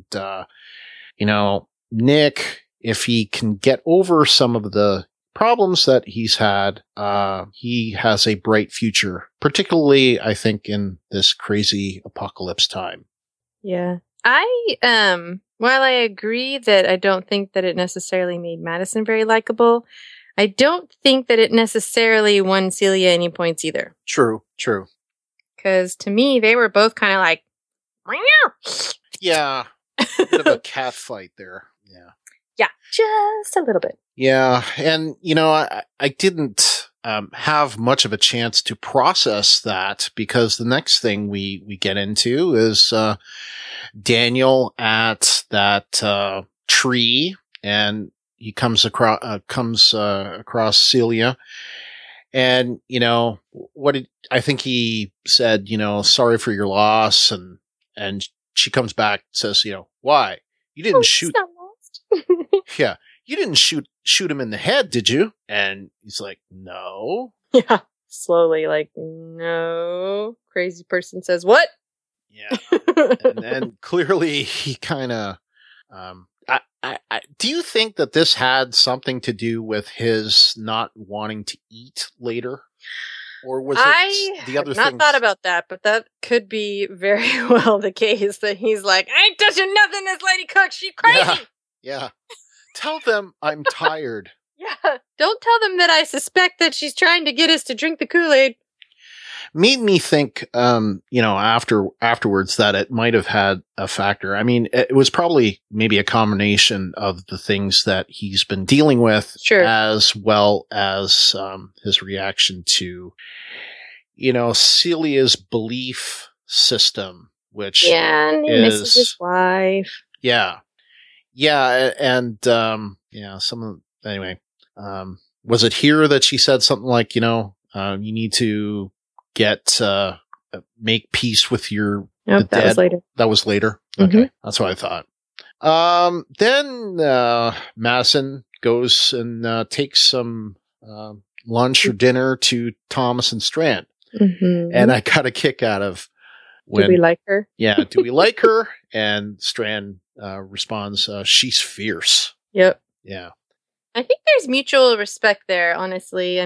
Nick, if he can get over some of the problems that he's had, he has a bright future, particularly, I think, in this crazy apocalypse time. Yeah. While I agree that I don't think that it necessarily made Madison very likable, I don't think that it necessarily won Celia any points either. True. Because to me, they were both kind of like, yeah, a bit of a cat fight there. Yeah. Yeah, just a little bit. Yeah, and I didn't have much of a chance to process that, because the next thing we get into is Daniel at that tree, and he comes across Celia, and I think he said, sorry for your loss, and she comes back and says, why you didn't shoot? Yeah. You didn't shoot him in the head, did you? And he's like, no. Yeah. Slowly, like, no. Crazy person says, what? Yeah. And then clearly he kind of, do you think that this had something to do with his not wanting to eat later? Or was it the other thing? I have not thought about that, but that could be very well the case, that he's like, I ain't touching nothing this lady cooks. She's crazy. Yeah. Tell them I'm tired. Yeah. Don't tell them that I suspect that she's trying to get us to drink the Kool-Aid. Made me think, afterwards that it might have had a factor. I mean, it was probably maybe a combination of the things that he's been dealing with, sure, as well as his reaction to, Celia's belief system, which and he misses his wife. Yeah. Yeah, and anyway, was it here that she said something like, you need to make peace with the that dead? Was later. That was later? Mm-hmm. Okay, that's what I thought. Then Madison goes and takes some lunch or dinner to Thomas and Strand. Mm-hmm. And I got a kick out of do we like her? Yeah, do we like her? And Strand responds, she's fierce. Yep. Yeah. I think there's mutual respect there, honestly.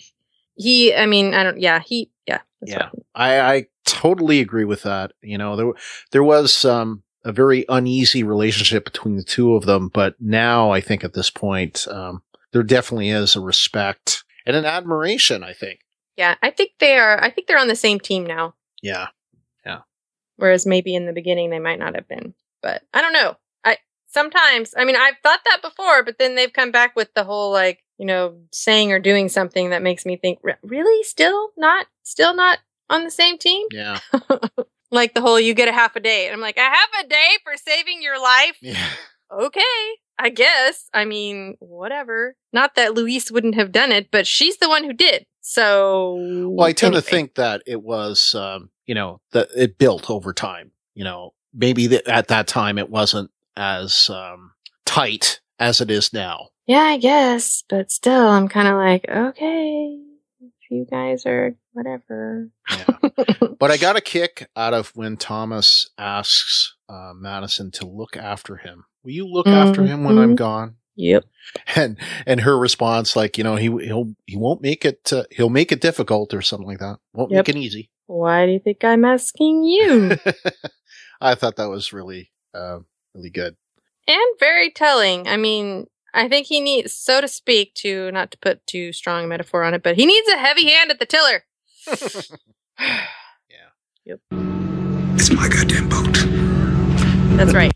I totally agree with that. There was a very uneasy relationship between the two of them, but now I think at this point, there definitely is a respect and an admiration, I think. Yeah, I think they're on the same team now. Yeah. Whereas maybe in the beginning they might not have been. But I don't know. Sometimes, I've thought that before, but then they've come back with the whole, saying or doing something that makes me think, really? Still not on the same team? Yeah. Like the whole, you get a half a day. And I'm like, a half a day for saving your life? Yeah. Okay, I guess. Whatever. Not that Luis wouldn't have done it, but she's the one who did. So. Well, I tend to think that it was, that it built over time. Maybe at that time it wasn't as tight as it is now. Yeah, I guess. But still, I'm kind of like, okay, if you guys are whatever. Yeah. But I got a kick out of when Thomas asks Madison to look after him. Will you look after him when I'm gone? Yep. And her response, he won't make it. He'll make it difficult or something like that. Won't make it easy. Why do you think I'm asking you? I thought that was really, really good. And very telling. I think he needs, so to speak, not to put too strong a metaphor on it, but he needs a heavy hand at the tiller. Yeah. Yep. It's my goddamn boat. That's right.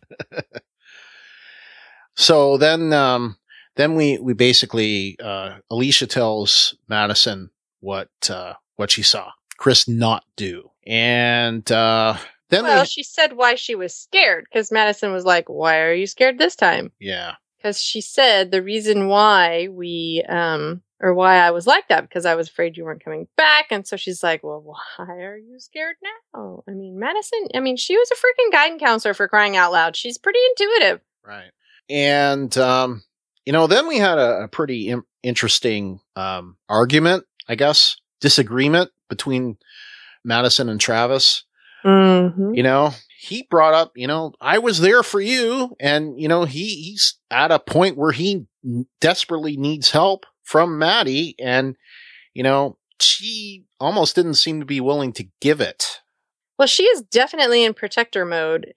So then we basically, Alicia tells Madison what she saw Chris not do. And, then she said why she was scared, because Madison was like, why are you scared this time? yeah. Because she said the reason why or why I was like that, because I was afraid you weren't coming back. And so she's like, well, why are you scared now? I mean, Madison, she was a freaking guidance counselor, for crying out loud. She's pretty intuitive. Right. And, then we had a pretty interesting, argument, I guess, disagreement between Madison and Travis. Mm-hmm. He brought up, I was there for you. And, he's at a point where he desperately needs help from Maddie. And, she almost didn't seem to be willing to give it. Well, she is definitely in protector mode,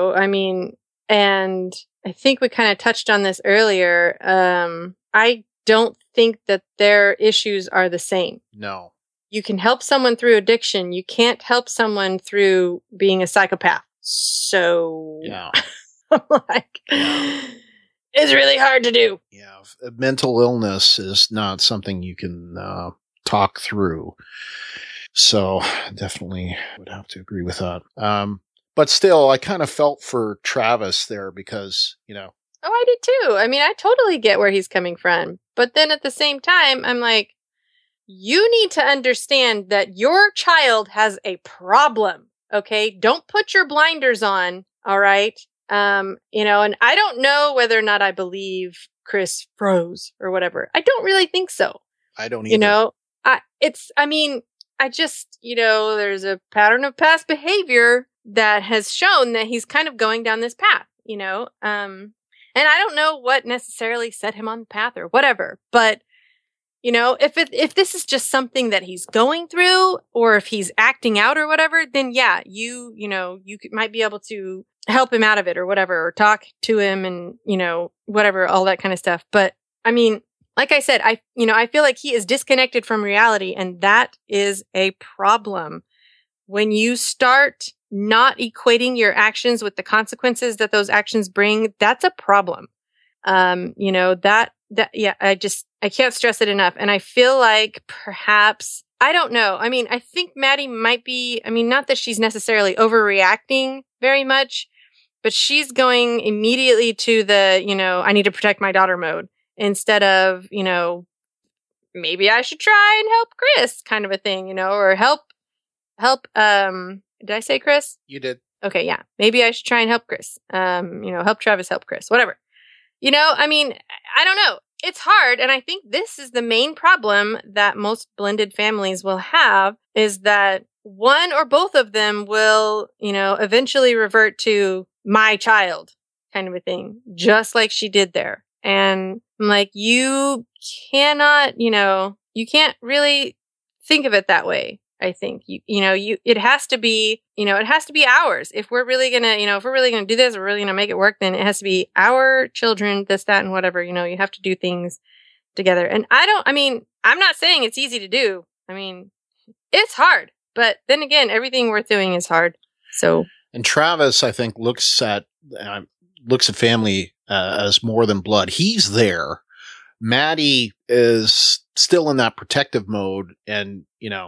and I think we kind of touched on this earlier. I don't think that their issues are the same. No. You can help someone through addiction. You can't help someone through being a psychopath. So, yeah. I'm like, it's really hard to do. Yeah. Mental illness is not something you can talk through. So definitely would have to agree with that. But still, I kind of felt for Travis there because, Oh, I did too. I totally get where he's coming from. But then at the same time, I'm like, you need to understand that your child has a problem. Okay. Don't put your blinders on. All right. And I don't know whether or not I believe Chris froze or whatever. I don't really think so. I don't either. I just, there's a pattern of past behavior that has shown that he's kind of going down this path, and I don't know what necessarily set him on the path or whatever, but if this is just something that he's going through, or if he's acting out or whatever, then yeah, you might be able to help him out of it or whatever, or talk to him and, whatever, all that kind of stuff. But like I said, I feel like he is disconnected from reality, and that is a problem. When you start not equating your actions with the consequences that those actions bring, that's a problem. I can't stress it enough. And I feel like perhaps, I don't know. I think Maddie might be, not that she's necessarily overreacting very much, but she's going immediately to the, I need to protect my daughter mode, instead of, maybe I should try and help Chris kind of a thing, or help, did I say Chris? You did. Okay. Yeah. Maybe I should try and help Chris. Help Travis, help Chris, whatever. I don't know. It's hard. And I think this is the main problem that most blended families will have, is that one or both of them will, eventually revert to my child kind of a thing, just like she did there. And I'm like, you cannot, you can't really think of it that way. I think it has to be, it has to be ours. If we're really going to, do this, we're really going to make it work, then it has to be our children, this, that, and whatever, you have to do things together. And I'm not saying it's easy to do. It's hard, but then again, everything worth doing is hard. So, and Travis, I think, looks at family as more than blood. He's there. Maddie is still in that protective mode, and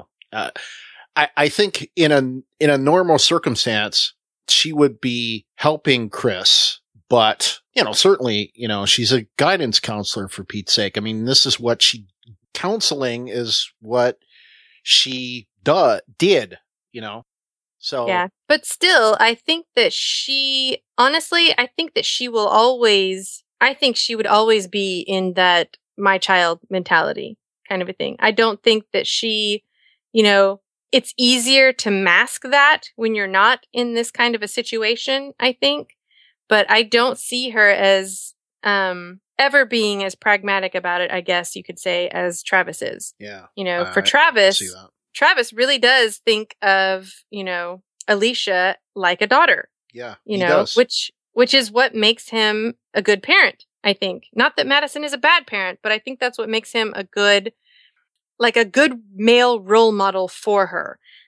I think in a normal circumstance, she would be helping Chris, but certainly, she's a guidance counselor, for Pete's sake. This is what counseling is what she did. So yeah, but still, I think that she would always be in that my child mentality kind of a thing. I don't think that she, it's easier to mask that when you're not in this kind of a situation, I think, but I don't see her as, ever being as pragmatic about it, I guess you could say, as Travis is. Yeah. For Travis, Travis really does think of, Alicia like a daughter. Yeah. Which is what makes him a good parent, I think. Not that Madison is a bad parent, but I think that's what makes him a good male role model for her.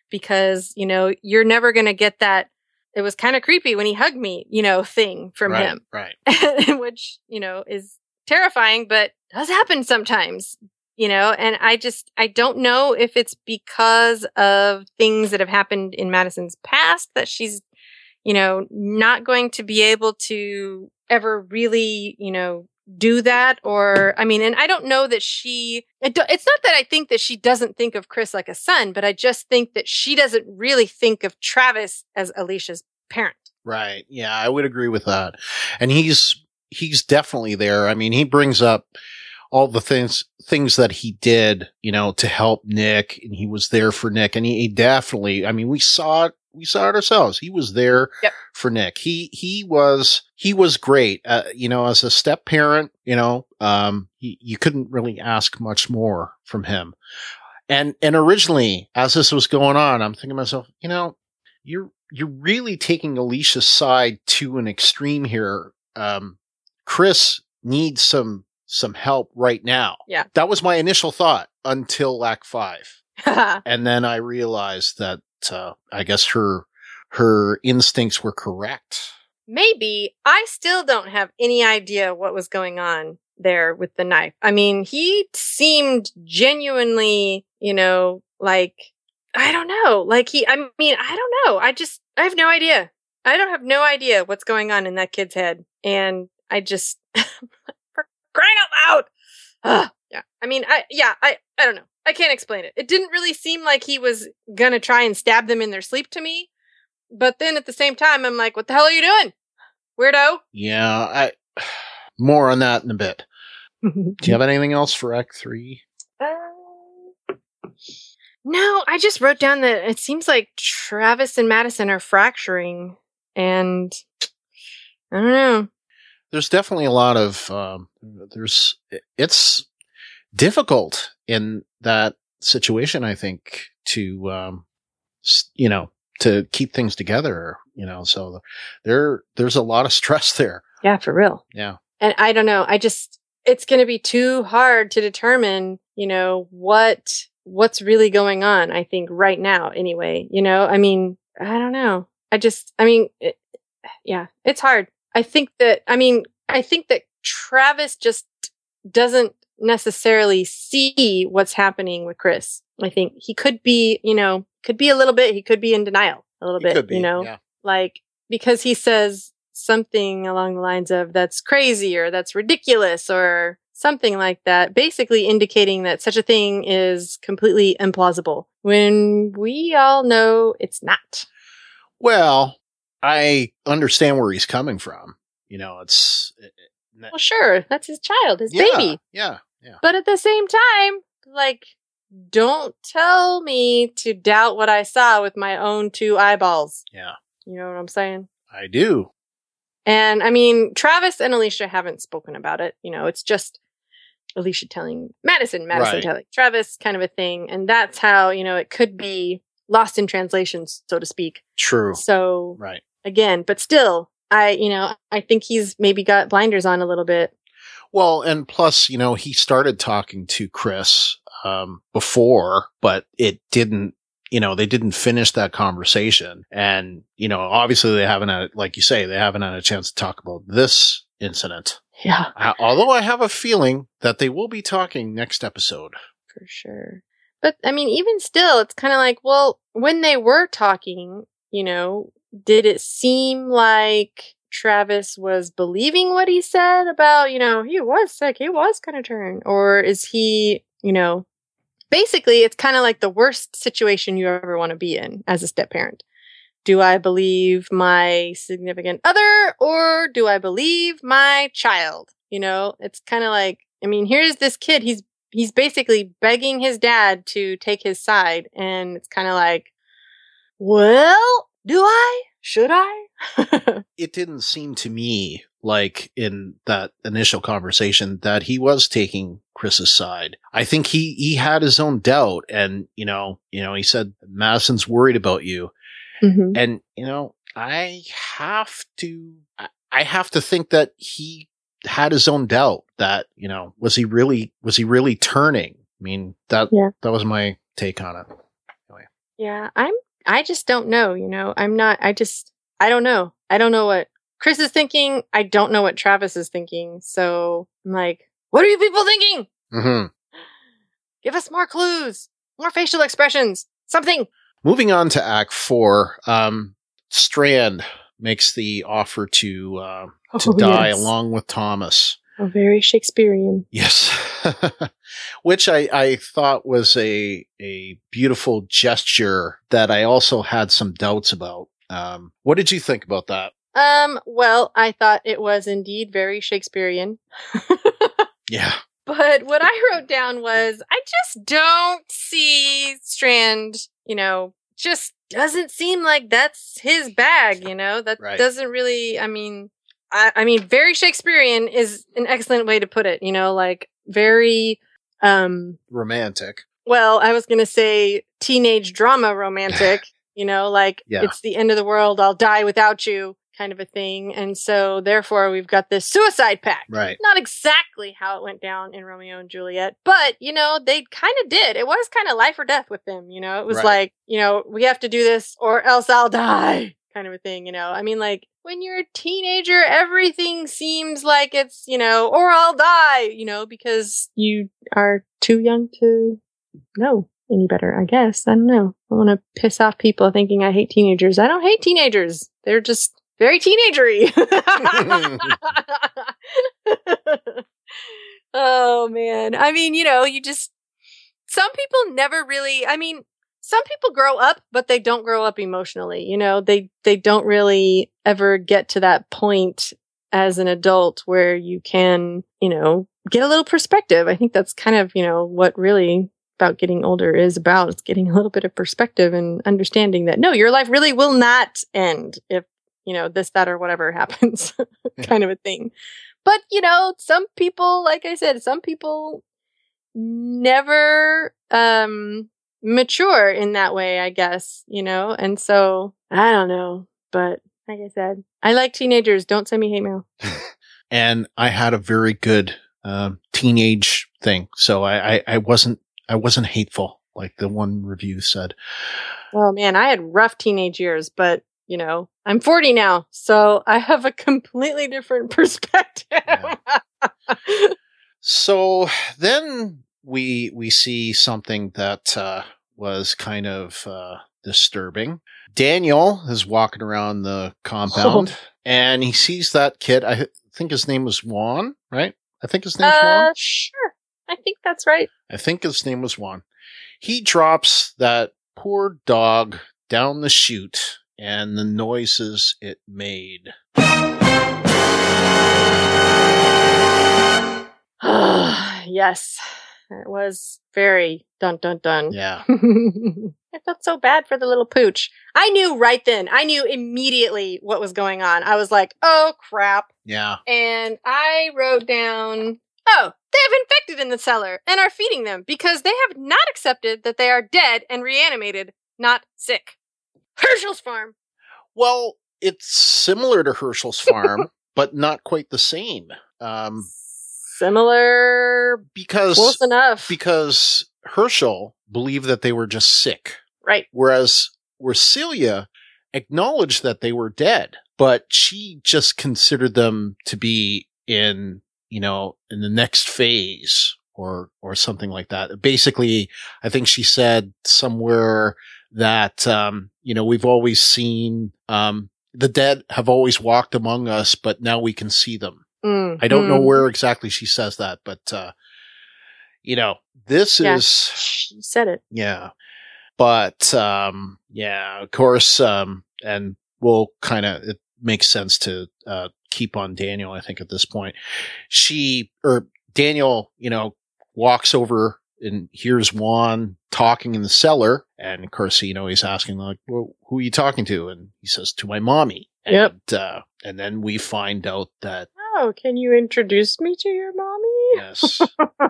because, you know, you're never going to get that. It was kind of creepy when he hugged me, you know, thing from him. Right. Which, you know, is terrifying, but does happen sometimes, you know, and I don't know if it's because of things that have happened in Madison's past that she's, you know, not going to be able to ever really, you know, do that. Or, I mean, and I don't know that it's not that I think that she doesn't think of Chris like a son, but I just think that she doesn't really think of Travis as Alicia's parent. Right. Yeah, I would agree with that. And he's definitely there. I mean, he brings up all the things that he did, you know, to help Nick, and he was there for Nick. And he definitely, I mean, we saw it ourselves. He was there for Nick. He was great. You know, as a step parent, you know, you couldn't really ask much more from him. And originally, as this was going on, I'm thinking to myself, you know, you're really taking Alicia's side to an extreme here. Chris needs some help right now. Yeah. That was my initial thought until Act 5. And then I realized that, I guess her instincts were correct. Maybe. I still don't have any idea what was going on there with the knife. I mean, he seemed genuinely, you know, like, I don't know. Like I don't know. I have no idea. I don't have no idea what's going on in that kid's head. And I just, for crying out loud. Yeah. I mean, I don't know. I can't explain it. It didn't really seem like he was gonna try and stab them in their sleep to me. But then at the same time, I'm like, what the hell are you doing, weirdo? Yeah, more on that in a bit. Do you have anything else for Act 3? No, I just wrote down that it seems like Travis and Madison are fracturing, and I don't know. There's definitely a lot of, it's difficult in that situation, I think, to, you know, to keep things together, you know, so there's a lot of stress there. Yeah, for real. Yeah. And I don't know. It's going to be too hard to determine, you know, what's really going on, I think right now anyway, you know, I mean, I don't know. It's hard. I think that Travis just doesn't necessarily see what's happening with Chris. I think he could be, you know, he could be in denial a little bit, you know, like, because he says something along the lines of that's crazy or that's ridiculous or something like that, basically indicating that such a thing is completely implausible when we all know it's not. Well, I understand where he's coming from. You know, well, sure. That's his child, his baby. Yeah. But at the same time, like, don't tell me to doubt what I saw with my own 2 eyeballs. Yeah. You know what I'm saying? I do. And I mean, Travis and Alicia haven't spoken about it. You know, it's just Alicia telling Madison right. telling Travis, kind of a thing. And that's how, you know, it could be lost in translation, so to speak. True. So, right. Again, but still, I think he's maybe got blinders on a little bit. Well, and plus, you know, he started talking to Chris before, but it didn't, you know, they didn't finish that conversation. And, you know, obviously they haven't had, like you say, they haven't had a chance to talk about this incident. Yeah. Although I have a feeling that they will be talking next episode. For sure. But, I mean, even still, it's kind of like, well, when they were talking, you know, did it seem like Travis was believing what he said about, you know, he was sick, he was going to turn? Or is he, you know, basically it's kind of like the worst situation you ever want to be in as a step parent. Do I believe my significant other or do I believe my child? You know, it's kind of like, I mean, here's this kid, he's basically begging his dad to take his side. And it's kind of like, well, do I? Should I? It didn't seem to me like in that initial conversation that he was taking Chris's side. I think he had his own doubt. And, you know, he said, Madison's worried about you. Mm-hmm. And, you know, I have to think that he had his own doubt that, you know, was he really turning? I mean, that was my take on it. Anyway. Yeah, I just don't know, I don't know. I don't know what Chris is thinking. I don't know what Travis is thinking. So I'm like, what are you people thinking? Mm-hmm. Give us more clues, more facial expressions, something. Moving on to Act 4, Strand makes the offer to die yes. along with Thomas. Oh, very Shakespearean. Yes. Which I thought was a beautiful gesture that I also had some doubts about. What did you think about that? Well, I thought it was indeed very Shakespearean. Yeah. But what I wrote down was, I just don't see Strand, just doesn't seem like that's his bag, that Right. doesn't really, I mean, very Shakespearean is an excellent way to put it, like very, Romantic. well, I was going to say teenage drama romantic, like Yeah. it's the end of the world, I'll die without you kind of a thing. And so therefore we've got this suicide pact. Right. Not exactly how it went down in Romeo and Juliet, but, they kind of did. It was kind of life or death with them, it was Right. like, we have to do this or else I'll die kind of a thing, I mean, like when you're a teenager, everything seems like it's, or I'll die, because you are too young to know any better, I guess. I don't know. I want to piss off people thinking I hate teenagers. I don't hate teenagers. They're just very teenagery. Oh, man. I mean, some people never really, some people grow up, but they don't grow up emotionally. They don't really ever get to that point as an adult where you can, get a little perspective. I think that's kind of, what really about getting older is about. It's getting a little bit of perspective and understanding that, no, your life really will not end if, this, that, or whatever happens kind of a thing. But, some people, like I said, some people never mature in that way, I guess, and so I don't know. But like I said, I like teenagers. Don't send me hate mail. And I had a very good teenage thing. So I wasn't hateful, like the one review said. Oh man, I had rough teenage years, but I'm 40 now, so I have a completely different perspective. Yeah. So then we see something that was kind of disturbing. Daniel is walking around the compound and he sees that kid. I think his name was Juan, right? I think his name's Juan. Sure. I think that's right. I think his name was Juan. He drops that poor dog down the chute and the noises it made. Yes. It was very dun dun dun. Yeah. I felt so bad for the little pooch. I knew right then. I knew immediately what was going on. I was like, oh crap. Yeah. And I wrote down, oh, they have infected in the cellar and are feeding them because they have not accepted that they are dead and reanimated, not sick. Herschel's farm. Well, it's similar to Herschel's farm, but not quite the same. Similar, close enough. Because Herschel believed that they were just sick. Right. Whereas Celia acknowledged that they were dead, but she just considered them to be in the next phase or something like that. Basically, I think she said somewhere that, we've always seen, the dead have always walked among us, but now we can see them. I don't know where exactly she says that, but, this is, she said it. Yeah. But, of course, and we'll it makes sense to, keep on Daniel, I think at this point. Daniel, walks over and hears Juan talking in the cellar. And of course, he's asking like, well, who are you talking to? And he says, to my mommy. Yep. And then we find out that, oh, can you introduce me to your mommy? yes.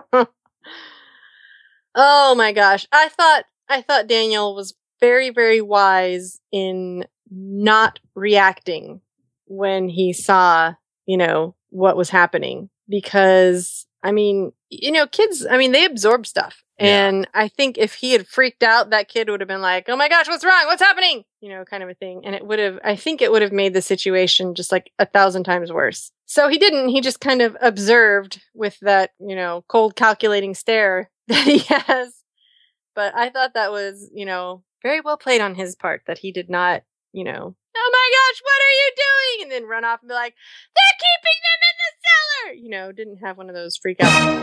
Oh my gosh. I thought Daniel was very, very wise in not reacting when he saw, what was happening. Because, kids, I mean, they absorb stuff. Yeah. And I think if he had freaked out, that kid would have been like, oh my gosh, what's wrong? What's happening? Kind of a thing. And I think it would have made the situation just like 1,000 times worse. So he didn't. He just kind of observed with that, cold calculating stare that he has. But I thought that was, very well played on his part, that he did not, oh my gosh, what are you doing? And then run off and be like, they're keeping them in the cellar. Didn't have one of those freak outs.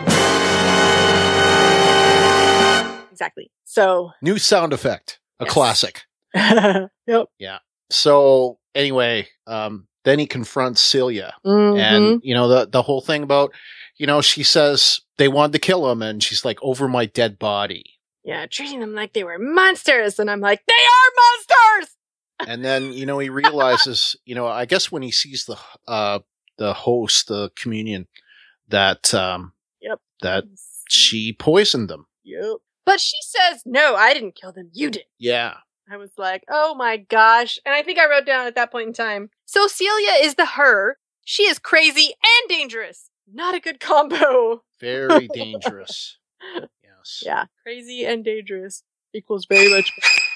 Exactly. So New sound effect. A Yes. classic. Yep. Yeah. So anyway, then he confronts Celia. Mhm. And, the whole thing about, she says they wanted to kill him, and she's like, over my dead body. Yeah, treating them like they were monsters. And I'm like, they are monsters! And then, he realizes, I guess when he sees the host, the communion, that, Yep. that she poisoned them. Yep. But she says, no, I didn't kill them. You did. Yeah. I was like, oh my gosh. And I think I wrote down at that point in time, so Celia is the her. She is crazy and dangerous. Not a good combo. Very dangerous. Yes. Yeah. Crazy and dangerous equals very much.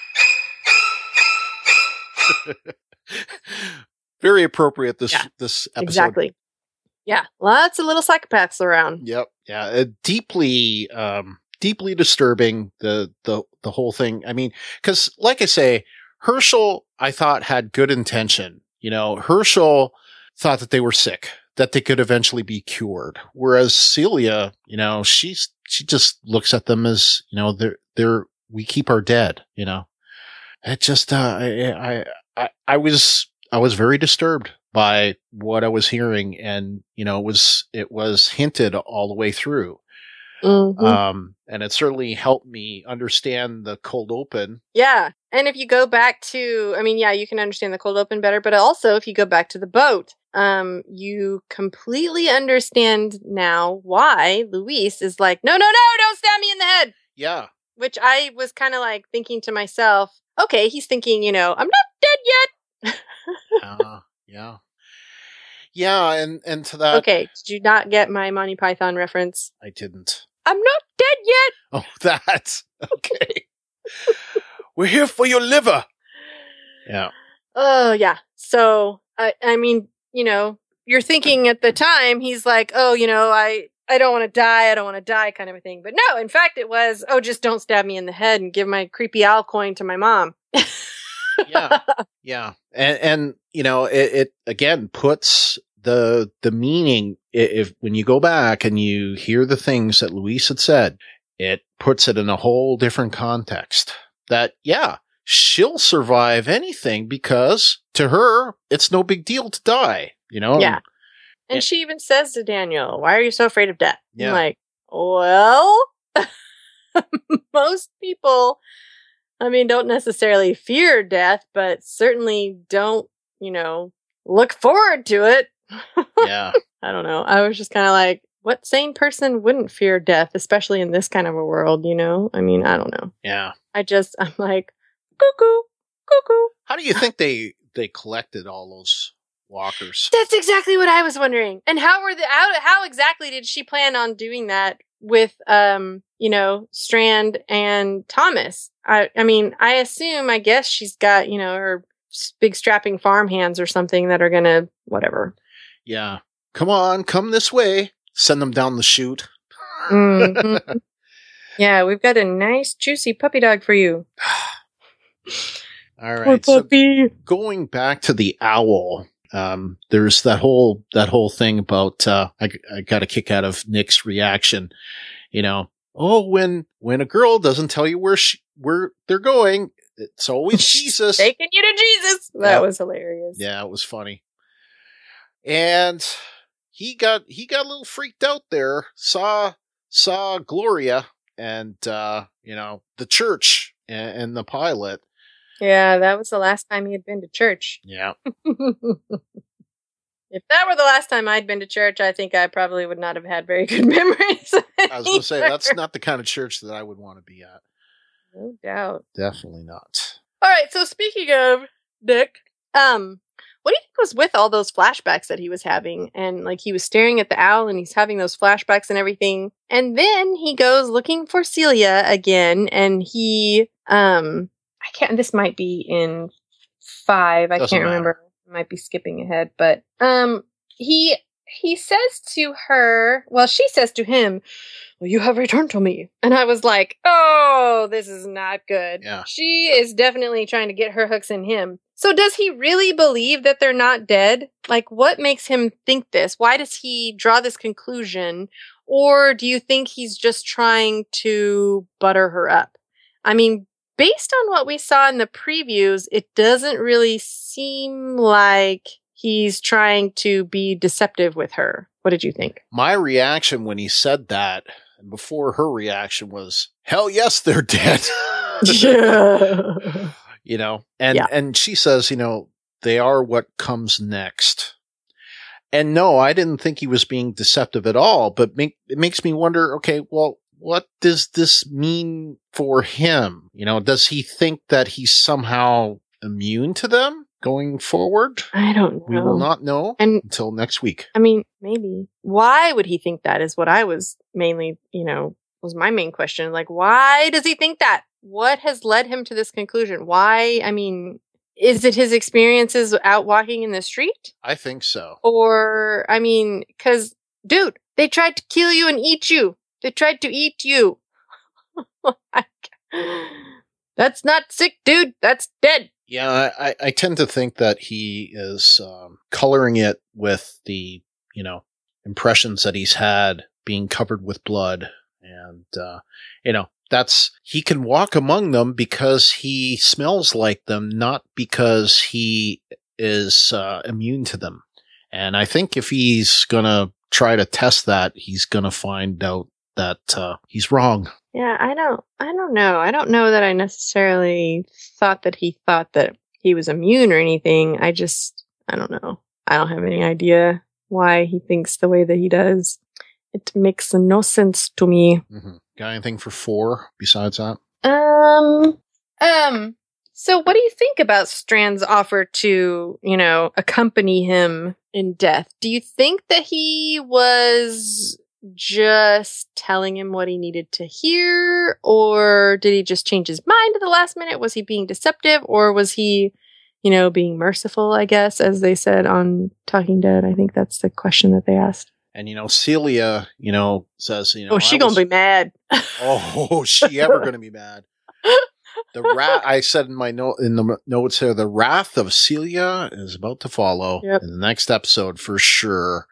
Very appropriate this Yeah. this episode. Exactly. Yeah. Lots of little psychopaths around. Yep. Yeah. Deeply disturbing, the whole thing. I mean, because like I say, Herschel, I thought, had good intention. Herschel thought that they were sick, that they could eventually be cured. Whereas Celia, she just looks at them as, we keep our dead, It just, I was very disturbed by what I was hearing, and, it was hinted all the way through. Mhm. And it certainly helped me understand the cold open. Yeah. And if you go back to, you can understand the cold open better, but also if you go back to the boat, you completely understand now why Luis is like, no, don't stab me in the head. Yeah. Which I was kind of like thinking to myself, okay, he's thinking, I'm not dead yet. Yeah. Yeah. And to that, Okay. Did you not get my Monty Python reference? I didn't. I'm not dead yet. Oh, that. Okay. We're here for your liver. Yeah. Oh, yeah. So, I mean, you're thinking at the time, he's like, oh, I don't want to die. I don't want to die kind of a thing. But no, in fact, it was, oh, just don't stab me in the head and give my creepy owl coin to my mom. Yeah. Yeah. And it again puts the meaning, if when you go back and you hear the things that Luis had said, it puts it in a whole different context. That, yeah, she'll survive anything because to her, it's no big deal to die, Yeah. And she even says to Daniel, why are you so afraid of death? Yeah. I'm like, well, most people, don't necessarily fear death, but certainly don't, look forward to it. Yeah. I don't know. I was just kind of like, what sane person wouldn't fear death, especially in this kind of a world, I don't know. Yeah. I'm like, cuckoo, cuckoo. How do you think they collected all those walkers? That's exactly what I was wondering. And how exactly did she plan on doing that with, Strand and Thomas? I guess she's got, her big strapping farm hands or something that are gonna, whatever. Yeah. Come this way. Send them down the chute. Mm-hmm. Yeah, we've got a nice, juicy puppy dog for you. All right. So going back to the owl, there's that whole thing about, I got a kick out of Nick's reaction, when a girl doesn't tell you where they're going, it's always Jesus. Taking you to Jesus. That was hilarious. Yeah, it was funny. And he got a little freaked out there, saw Gloria and, the church and the pilot. Yeah, that was the last time he had been to church. Yeah. If that were the last time I'd been to church, I think I probably would not have had very good memories. I was going to say, that's not the kind of church that I would want to be at. No doubt. Definitely not. All right, so speaking of Nick, what do you think was with all those flashbacks that he was having? And like he was staring at the owl and he's having those flashbacks and everything. And then he goes looking for Celia again, and he this might be in 5. I can't remember. I might be skipping ahead, but he says to her, well, she says to him, well, you have returned to me. And I was like, oh, this is not good. Yeah. She is definitely trying to get her hooks in him. So does he really believe that they're not dead? Like, what makes him think this? Why does he draw this conclusion? Or do you think he's just trying to butter her up? I mean, based on what we saw in the previews, it doesn't really seem like he's trying to be deceptive with her. What did you think? My reaction when he said that, and before her reaction, was, hell yes, they're dead. Yeah. You know, and she says, you know, they are what comes next. And no, I didn't think he was being deceptive at all, but it makes me wonder, okay, well, what does this mean for him? You know, does he think that he's somehow immune to them going forward? I don't know. We will not know until next week. I mean, maybe. Why would he think that is what I was mainly, was my main question. Like, why does he think that? What has led him to this conclusion? Why? I mean, is it his experiences out walking in the street? I think so. Or, I mean, because, dude, they tried to kill you and eat you. They tried to eat you. That's not sick, dude. That's dead. Yeah, I tend to think that he is coloring it with the, impressions that he's had being covered with blood. And, he can walk among them because he smells like them, not because he is immune to them. And I think if he's going to try to test that, he's going to find out that he's wrong. Yeah, I don't know. I don't know that I necessarily thought that he was immune or anything. I don't know. I don't have any idea why he thinks the way that he does. It makes no sense to me. Mm-hmm. Got anything for 4 besides that? So what do you think about Strand's offer to, accompany him in death? Do you think that he was just telling him what he needed to hear, or did he just change his mind at the last minute? Was he being deceptive, or was he, being merciful, I guess, as they said on Talking Dead? I think that's the question that they asked. And, Celia, says, oh, she gonna be mad. Oh, she ever gonna be mad? I said in my the notes here, the wrath of Celia is about to follow in the next episode for sure.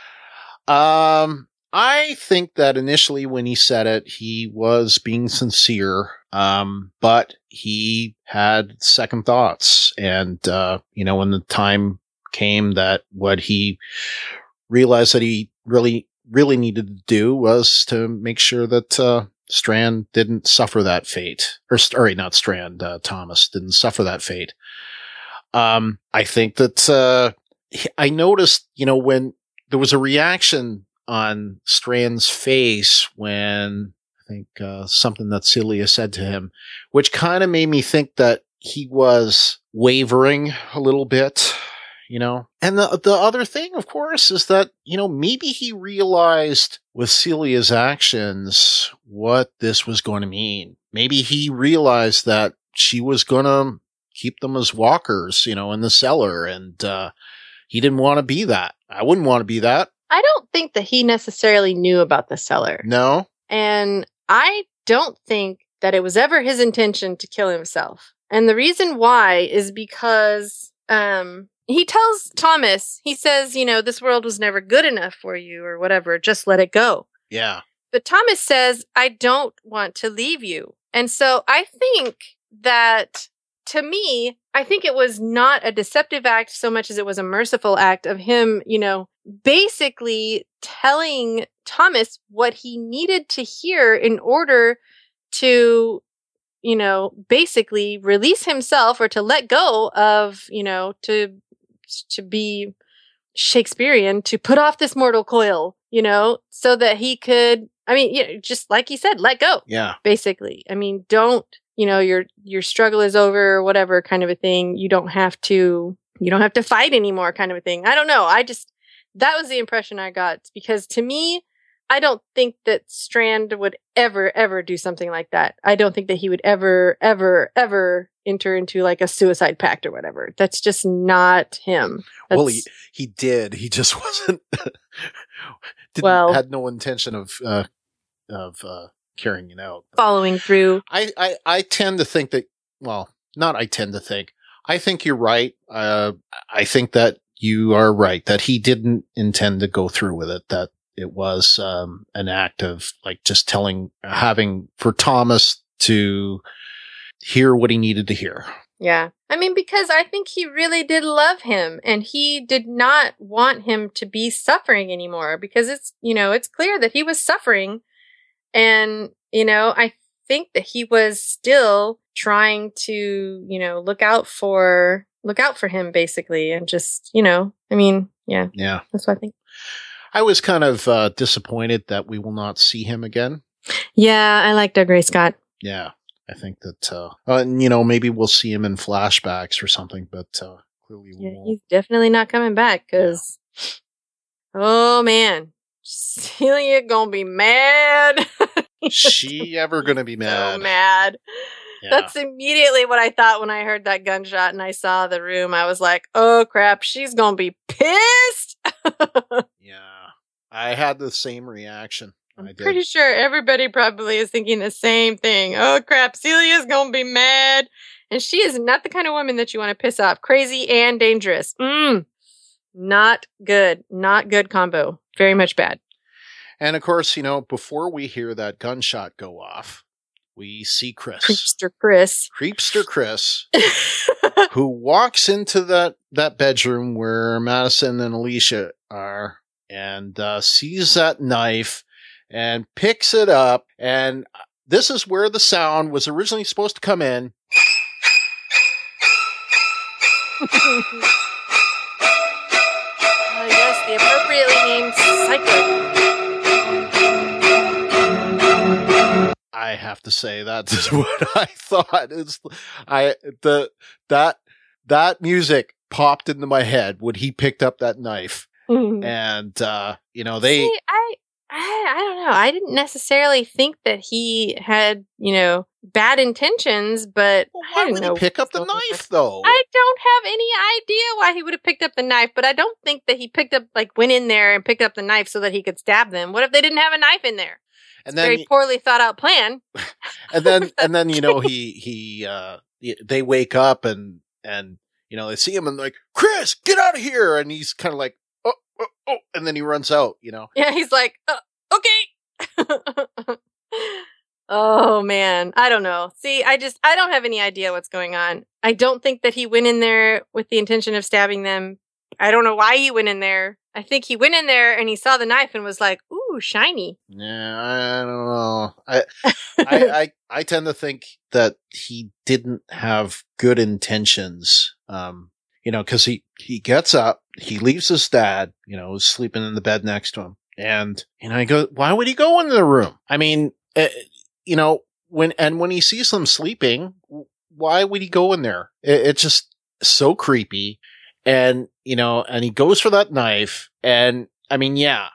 I think that initially when he said it, he was being sincere, but he had second thoughts. And, when the time came that what he realized that he really, really needed to do was to make sure that Strand didn't suffer that fate. Or sorry, not Strand, Thomas didn't suffer that fate. I think that I noticed, when there was a reaction on Strand's face when I think something that Celia said to him, which kind of made me think that he was wavering a little bit, And the other thing, of course, is that, maybe he realized with Celia's actions what this was going to mean. Maybe he realized that she was going to keep them as walkers, in the cellar, and he didn't want to be that. I wouldn't want to be that. I don't think that he necessarily knew about the cellar. No. And I don't think that it was ever his intention to kill himself. And the reason why is because he tells Thomas, he says, this world was never good enough for you or whatever. Just let it go. Yeah. But Thomas says, I don't want to leave you. And so I think that, to me, I think it was not a deceptive act so much as it was a merciful act of him, basically telling Thomas what he needed to hear in order to, basically release himself or to let go of, to be Shakespearean, to put off this mortal coil, so that he could, just like he said, let go. Yeah. Basically. Don't, your struggle is over or whatever kind of a thing. You don't have to, you don't have to fight anymore kind of a thing. I don't know. That was the impression I got, because to me, I don't think that Strand would ever do something like that. I don't think that he would ever enter into like a suicide pact or whatever. That's just not him. Well, he did. He just wasn't. Had no intention of carrying it out. Following through. I tend to think that. Well, not. I tend to think. I think you're right. I think that you are right that he didn't intend to go through with it. That it was an act of like just having for Thomas to hear what he needed to hear. Yeah. I mean, because I think he really did love him, and he did not want him to be suffering anymore, because it's clear that he was suffering. And, I think that he was still trying to, look out for him basically. And just, yeah. Yeah. That's what I think. I was kind of disappointed that we will not see him again. Yeah, I like Doug Ray Scott. Yeah, I think that, maybe we'll see him in flashbacks or something, but clearly we won't. He's definitely not coming back because, oh man, Celia gonna be mad. She ever gonna be mad? So mad. Yeah. That's immediately what I thought when I heard that gunshot and I saw the room. I was like, oh crap, she's gonna be pissed. Yeah. I had the same reaction. I'm pretty sure everybody probably is thinking the same thing. Oh crap, Celia's gonna be mad. And she is not the kind of woman that you want to piss off. Crazy and dangerous. Not good. Not good combo. Very much bad. And of course, before we hear that gunshot go off, we see Chris. Creepster Chris. Who walks into that bedroom where Madison and Alicia are and sees that knife and picks it up. And this is where the sound was originally supposed to come in. Yes, the appropriately named Psycho. I have to say that's what I thought. That music popped into my head when he picked up that knife. And they See, I don't know. I didn't necessarily think that he had, bad intentions, but why would he pick up the knife though? I don't have any idea why he would have picked up the knife, but I don't think that he went in there and picked up the knife so that he could stab them. What if they didn't have a knife in there? And then very poorly thought out plan. And then they wake up and they see him and like, Chris, get out of here. And he's kind of like, oh, and then he runs out, Yeah, he's like, okay. Oh man, I don't know. See, I don't have any idea what's going on. I don't think that he went in there with the intention of stabbing them. I don't know why he went in there. I think he went in there and he saw the knife and was like, ooh, shiny. Yeah, I don't know. I tend to think that he didn't have good intentions. Cause he gets up, he leaves his dad, who's sleeping in the bed next to him. And, I go, why would he go into the room? I mean, when he sees them sleeping, why would he go in there? It's just so creepy. And, and he goes for that knife. And I mean, yeah,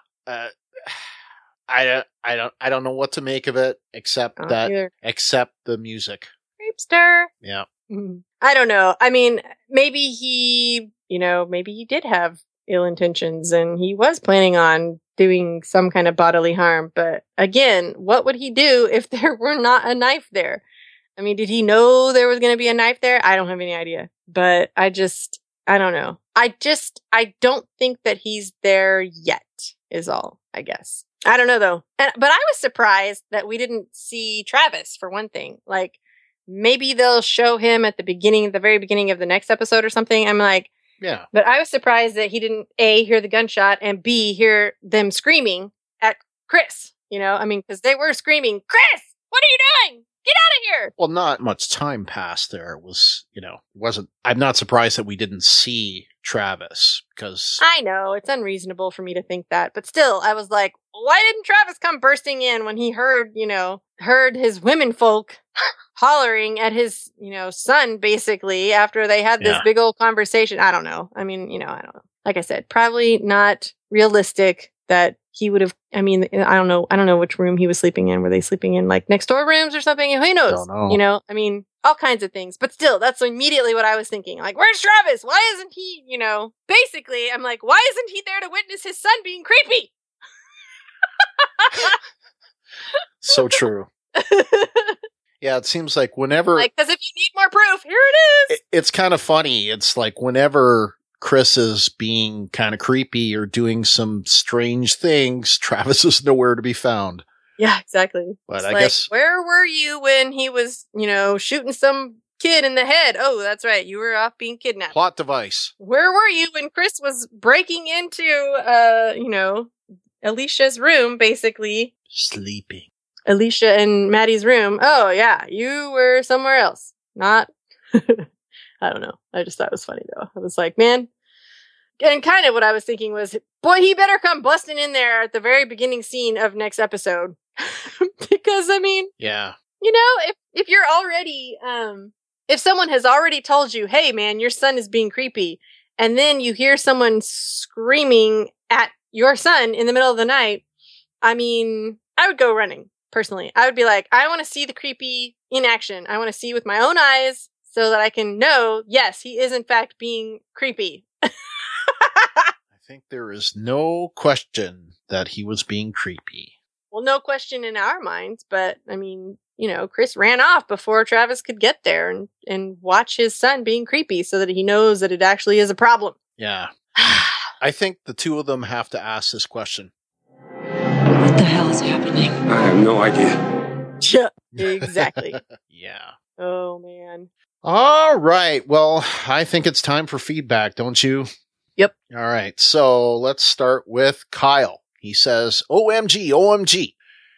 I don't know what to make of it except the music. Creepster. Yeah. I don't know. I mean, maybe he did have ill intentions and he was planning on doing some kind of bodily harm. But again, what would he do if there were not a knife there? I mean, did he know there was going to be a knife there? I don't have any idea. But I don't know. I don't think that he's there yet, is all, I guess. I don't know, though. But I was surprised that we didn't see Travis, for one thing. Like, maybe they'll show him at the very beginning of the next episode or something. I'm like, yeah. But I was surprised that he didn't, A, hear the gunshot, and B, hear them screaming at Chris. Because they were screaming, Chris, what are you doing? Get out of here! Well, not much time passed there. It was, I'm not surprised that we didn't see Travis, because... I know, it's unreasonable for me to think that, but still, I was like, why didn't Travis come bursting in when he heard his women folk hollering at his, son, basically, after they had this big old conversation. I don't know. I mean, I don't know. Like I said, probably not realistic that he would have, I don't know which room he was sleeping in. Were they sleeping in like next door rooms or something? Who knows? Don't know. All kinds of things. But still, that's immediately what I was thinking. Like, where's Travis? Why isn't he, basically, I'm like, why isn't he there to witness his son being creepy? So true. Yeah, it seems like whenever... because if you need more proof, here it is! It's kind of funny. It's like whenever Chris is being kind of creepy or doing some strange things, Travis is nowhere to be found. Yeah, exactly. But it's I guess... where were you when he was, shooting some kid in the head? Oh, that's right. You were off being kidnapped. Plot device. Where were you when Chris was breaking into, Alicia's room, basically? Sleeping. Alicia and Maddie's room. Oh, yeah. You were somewhere else. Not... I don't know. I just thought it was funny, though. I was like, man... And kind of what I was thinking was, boy, he better come busting in there at the very beginning scene of next episode. Because, yeah. If you're already, if someone has already told you, hey, man, your son is being creepy, and then you hear someone screaming at your son in the middle of the night, I would go running, personally. I would be like, I want to see the creepy in action. I want to see with my own eyes so that I can know, yes, he is in fact being creepy. I think there is no question that he was being creepy. Well, no question in our minds, but Chris ran off before Travis could get there and watch his son being creepy so that he knows that it actually is a problem. Yeah. I think the two of them have to ask this question. What the hell is happening? I have no idea. Yeah, exactly. Yeah. Oh, man. All right. Well, I think it's time for feedback, don't you? Yep. All right. So let's start with Kyle. He says, OMG, OMG.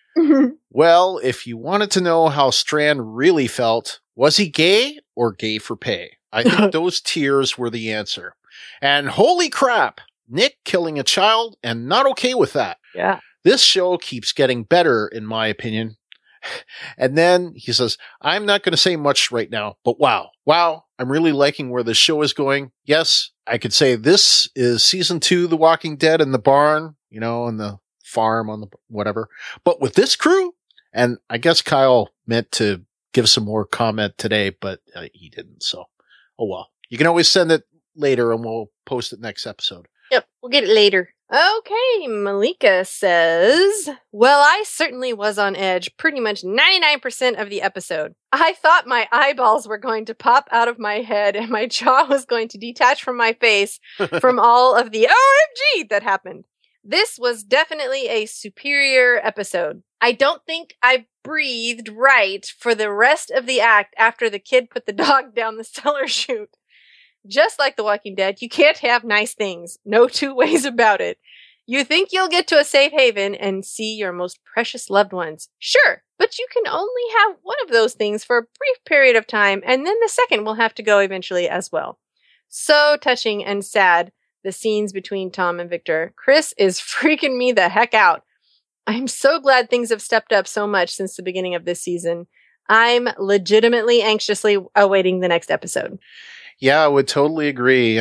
Well, if you wanted to know how Strand really felt, was he gay or gay for pay? I think those tears were the answer. And holy crap, Nick killing a child and not okay with that. Yeah. This show keeps getting better, in my opinion. And then he says, I'm not going to say much right now, but wow, I'm really liking where the show is going. Yes, I could say this is season 2, The Walking Dead in the barn, in the farm on the whatever. But with this crew, and I guess Kyle meant to give some more comment today, but he didn't. So, oh well. You can always send it later and we'll post it next episode. Yep, we'll get it later. Okay, Malika says, well, I certainly was on edge pretty much 99% of the episode. I thought my eyeballs were going to pop out of my head and my jaw was going to detach from my face from all of the OMG that happened. This was definitely a superior episode. I don't think I breathed right for the rest of the act after the kid put the dog down the cellar chute. Just like The Walking Dead, you can't have nice things. No two ways about it. You think you'll get to a safe haven and see your most precious loved ones. Sure, but you can only have one of those things for a brief period of time, and then the second will have to go eventually as well. So touching and sad, the scenes between Tom and Victor. Chris is freaking me the heck out. I'm so glad things have stepped up so much since the beginning of this season. I'm legitimately anxiously awaiting the next episode. Yeah, I would totally agree.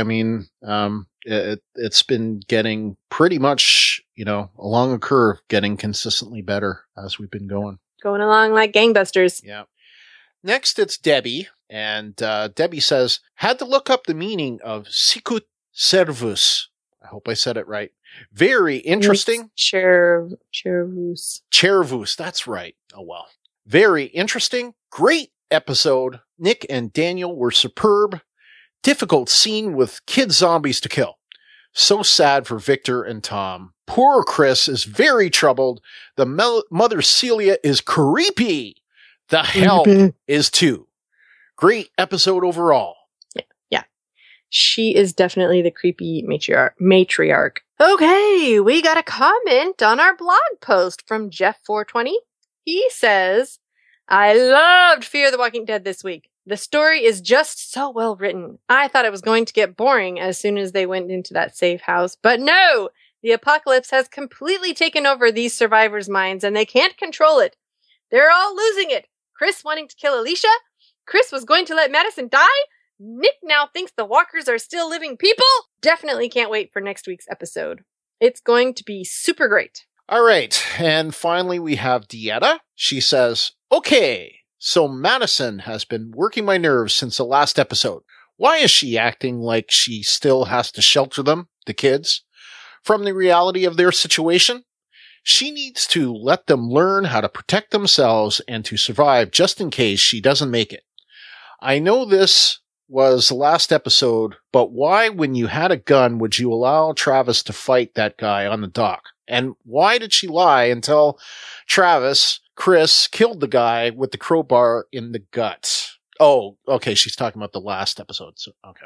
It's been getting pretty much, along a curve, getting consistently better as we've been going. Going along like gangbusters. Yeah. Next, it's Debbie. And Debbie says, had to look up the meaning of sicut servus. I hope I said it right. Very interesting. Cervus. Cervus, that's right. Oh, well. Very interesting. Great episode. Nick and Daniel were superb. Difficult scene with kid zombies to kill. So sad for Victor and Tom. Poor Chris is very troubled. The mother Celia is creepy. The help is too. Great episode overall. Yeah. She is definitely the creepy matriarch. Okay, we got a comment on our blog post from Jeff420. He says, I loved Fear the Walking Dead this week. The story is just so well written. I thought it was going to get boring as soon as they went into that safe house, but no! The apocalypse has completely taken over these survivors' minds and they can't control it. They're all losing it. Chris wanting to kill Alicia. Chris was going to let Madison die. Nick now thinks the walkers are still living people. Definitely can't wait for next week's episode. It's going to be super great. All right. And finally, we have Dieta. She says, okay, so Madison has been working my nerves since the last episode. Why is she acting like she still has to shelter them, the kids, from the reality of their situation? She needs to let them learn how to protect themselves and to survive just in case she doesn't make it. I know this was the last episode, but why, when you had a gun, would you allow Travis to fight that guy on the dock? And why did she lie and tell Travis Chris killed the guy with the crowbar in the gut? Oh, okay. She's talking about the last episode. So, okay.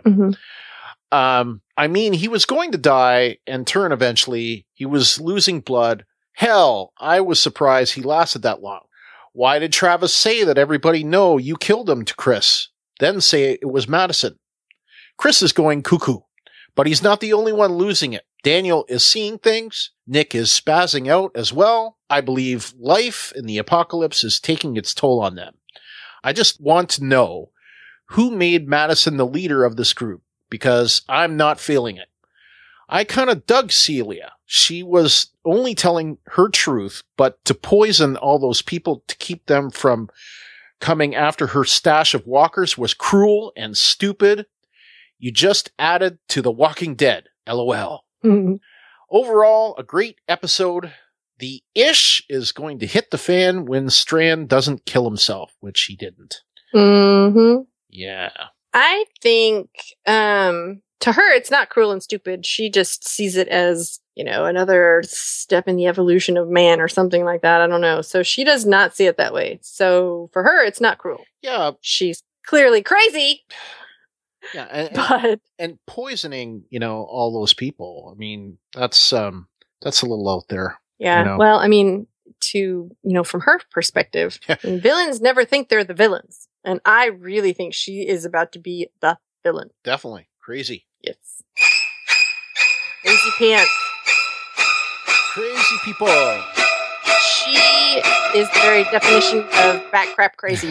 Mm-hmm. I mean, he was going to die and turn eventually. He was losing blood. Hell, I was surprised he lasted that long. Why did Travis say that everybody know you killed him to Chris? Then say it was Madison. Chris is going cuckoo, but he's not the only one losing it. Daniel is seeing things. Nick is spazzing out as well. I believe life in the apocalypse is taking its toll on them. I just want to know who made Madison the leader of this group, because I'm not feeling it. I kind of dug Celia. She was only telling her truth, but to poison all those people to keep them from coming after her stash of walkers was cruel and stupid. You just added to The Walking Dead. LOL. Mm-hmm. Overall, a great episode. The ish is going to hit the fan when Strand doesn't kill himself, which he didn't. Mm-hmm. Yeah. I think, to her, it's not cruel and stupid. She just sees it as, another step in the evolution of man or something like that. I don't know. So she does not see it that way. So for her, it's not cruel. Yeah. She's clearly crazy. Yeah. And poisoning, all those people. I mean, that's a little out there. Yeah. Well, I mean, from her perspective, villains never think they're the villains. And I really think she is about to be the villain. Definitely. Crazy. Yes. Crazy pants. Crazy people. She is the very definition of bat crap crazy.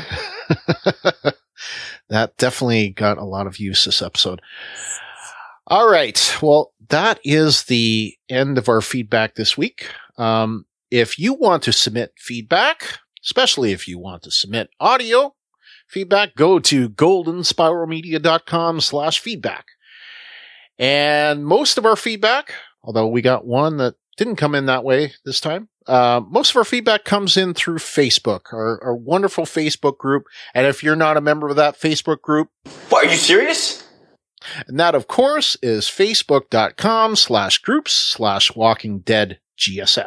That definitely got a lot of use this episode. All right. Well, that is the end of our feedback this week. If you want to submit feedback, especially if you want to submit audio feedback, go to goldenspiralmedia.com/feedback. And most of our feedback, although we got one that didn't come in that way this time, most of our feedback comes in through Facebook, our wonderful Facebook group. And if you're not a member of that Facebook group, What, are you serious? And that, of course, is facebook.com/groups/WalkingDeadGSM.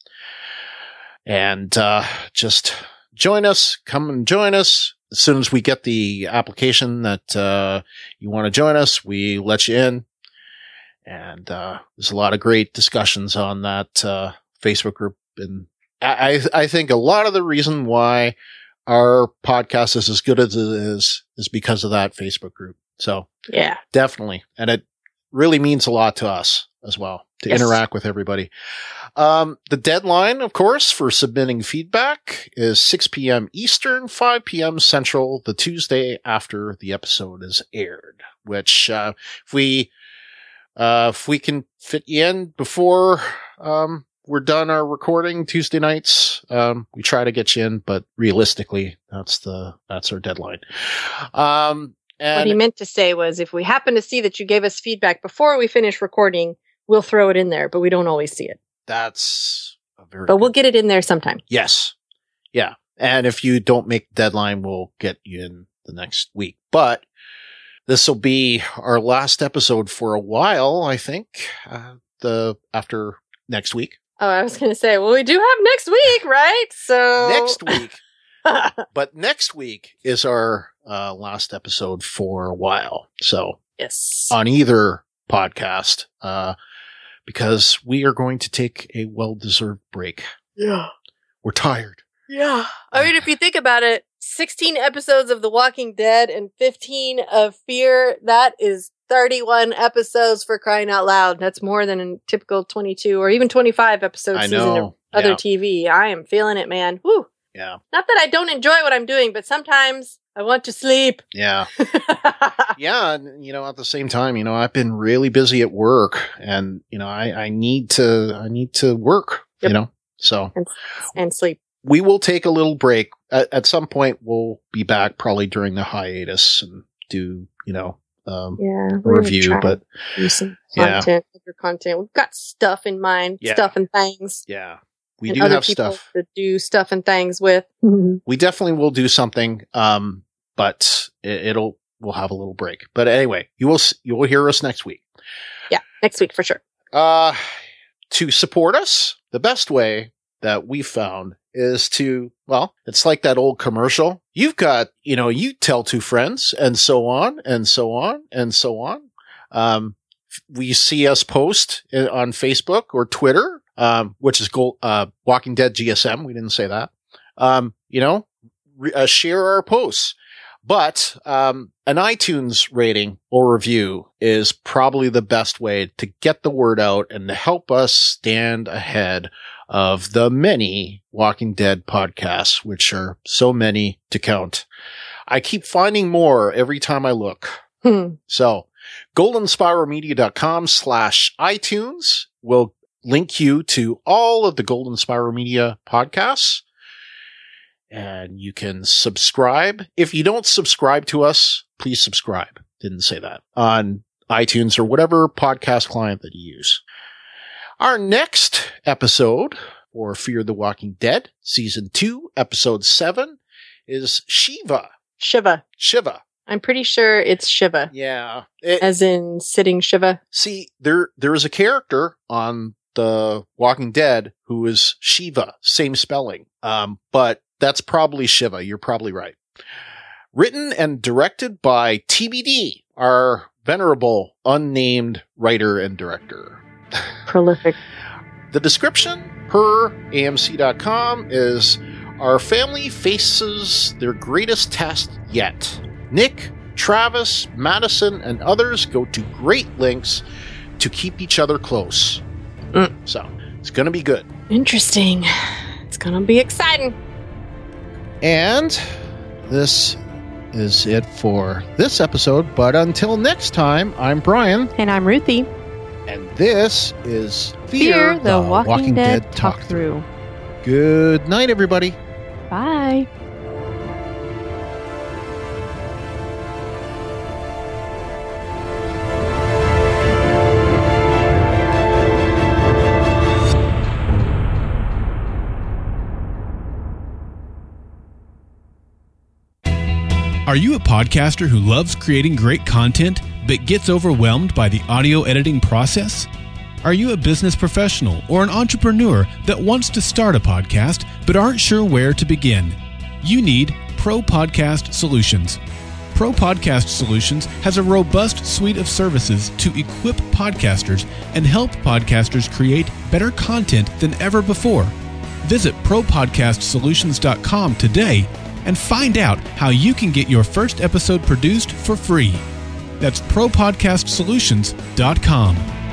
And just join us. Come and join us. As soon as we get the application that you want to join us, we let you in. And there's a lot of great discussions on that Facebook group. And I think a lot of the reason why our podcast is as good as it is because of that Facebook group. So yeah, definitely. And it really means a lot to us as well to interact with everybody. The deadline, of course, for submitting feedback is 6 p.m. Eastern, 5 p.m. Central, the Tuesday after the episode is aired, which, if we can fit you in before, we're done our recording Tuesday nights, we try to get you in, but realistically, that's our deadline. And what he meant to say was, if we happen to see that you gave us feedback before we finish recording, we'll throw it in there, but we don't always see it. That's a very But we'll get it in there sometime. Yes. Yeah. And if you don't make the deadline, we'll get you in the next week. But this will be our last episode for a while, I think, after next week. Oh, I was going to say, well, we do have next week, right? So Next week. But next week is our last episode for a while. So yes, on either podcast, because we are going to take a well-deserved break. Yeah. We're tired. Yeah. I mean, if you think about it, 16 episodes of The Walking Dead and 15 of Fear, that is 31 episodes, for crying out loud. That's more than a typical 22 or even 25 episode season of other TV. I am feeling it, man. Woo. Yeah. Not that I don't enjoy what I'm doing, but sometimes I want to sleep. Yeah. Yeah. And, at the same time, I've been really busy at work and, I need to work, so. And sleep. We will take a little break. At some point, we'll be back probably during the hiatus and do, review, but do some content, other content. We've got stuff in mind, stuff and things. Yeah. We and do other have people stuff to do stuff and things with. We definitely will do something. But we'll have a little break. But anyway, you will hear us next week. Yeah, next week for sure. To support us, the best way that we found is it's like that old commercial. You've got, you tell two friends and so on and so on and so on. We see us post on Facebook or Twitter, which is Walking Dead GSM. We didn't say that. Share our posts. But an iTunes rating or review is probably the best way to get the word out and to help us stand ahead of the many Walking Dead podcasts, which are so many to count. I keep finding more every time I look. So goldenspiralmedia.com/iTunes will link you to all of the Golden Spiral Media podcasts. And you can subscribe. If you don't subscribe to us, please subscribe. Didn't say that. On iTunes or whatever podcast client that you use. Our next episode for Fear the Walking Dead, Season 2, Episode 7, is Shiva. Shiva. I'm pretty sure it's Shiva. Yeah. As in sitting Shiva. See, there is a character on The Walking Dead who is Shiva. Same spelling. But that's probably Shiva. You're probably right. Written and directed by TBD, our venerable, unnamed writer and director. Prolific. The description per AMC.com is, our family faces their greatest test yet. Nick, Travis, Madison, and others go to great lengths to keep each other close. So, it's going to be good. Interesting. It's going to be exciting. And this is it for this episode. But until next time, I'm Brian. And I'm Ruthie. And this is Fear the Walking Dead Talk Through. Good night, everybody. Bye. Are you a podcaster who loves creating great content but gets overwhelmed by the audio editing process? Are you a business professional or an entrepreneur that wants to start a podcast but aren't sure where to begin? You need Pro Podcast Solutions. Pro Podcast Solutions has a robust suite of services to equip podcasters and help podcasters create better content than ever before. Visit ProPodcastSolutions.com today and find out how you can get your first episode produced for free. That's ProPodcastSolutions.com.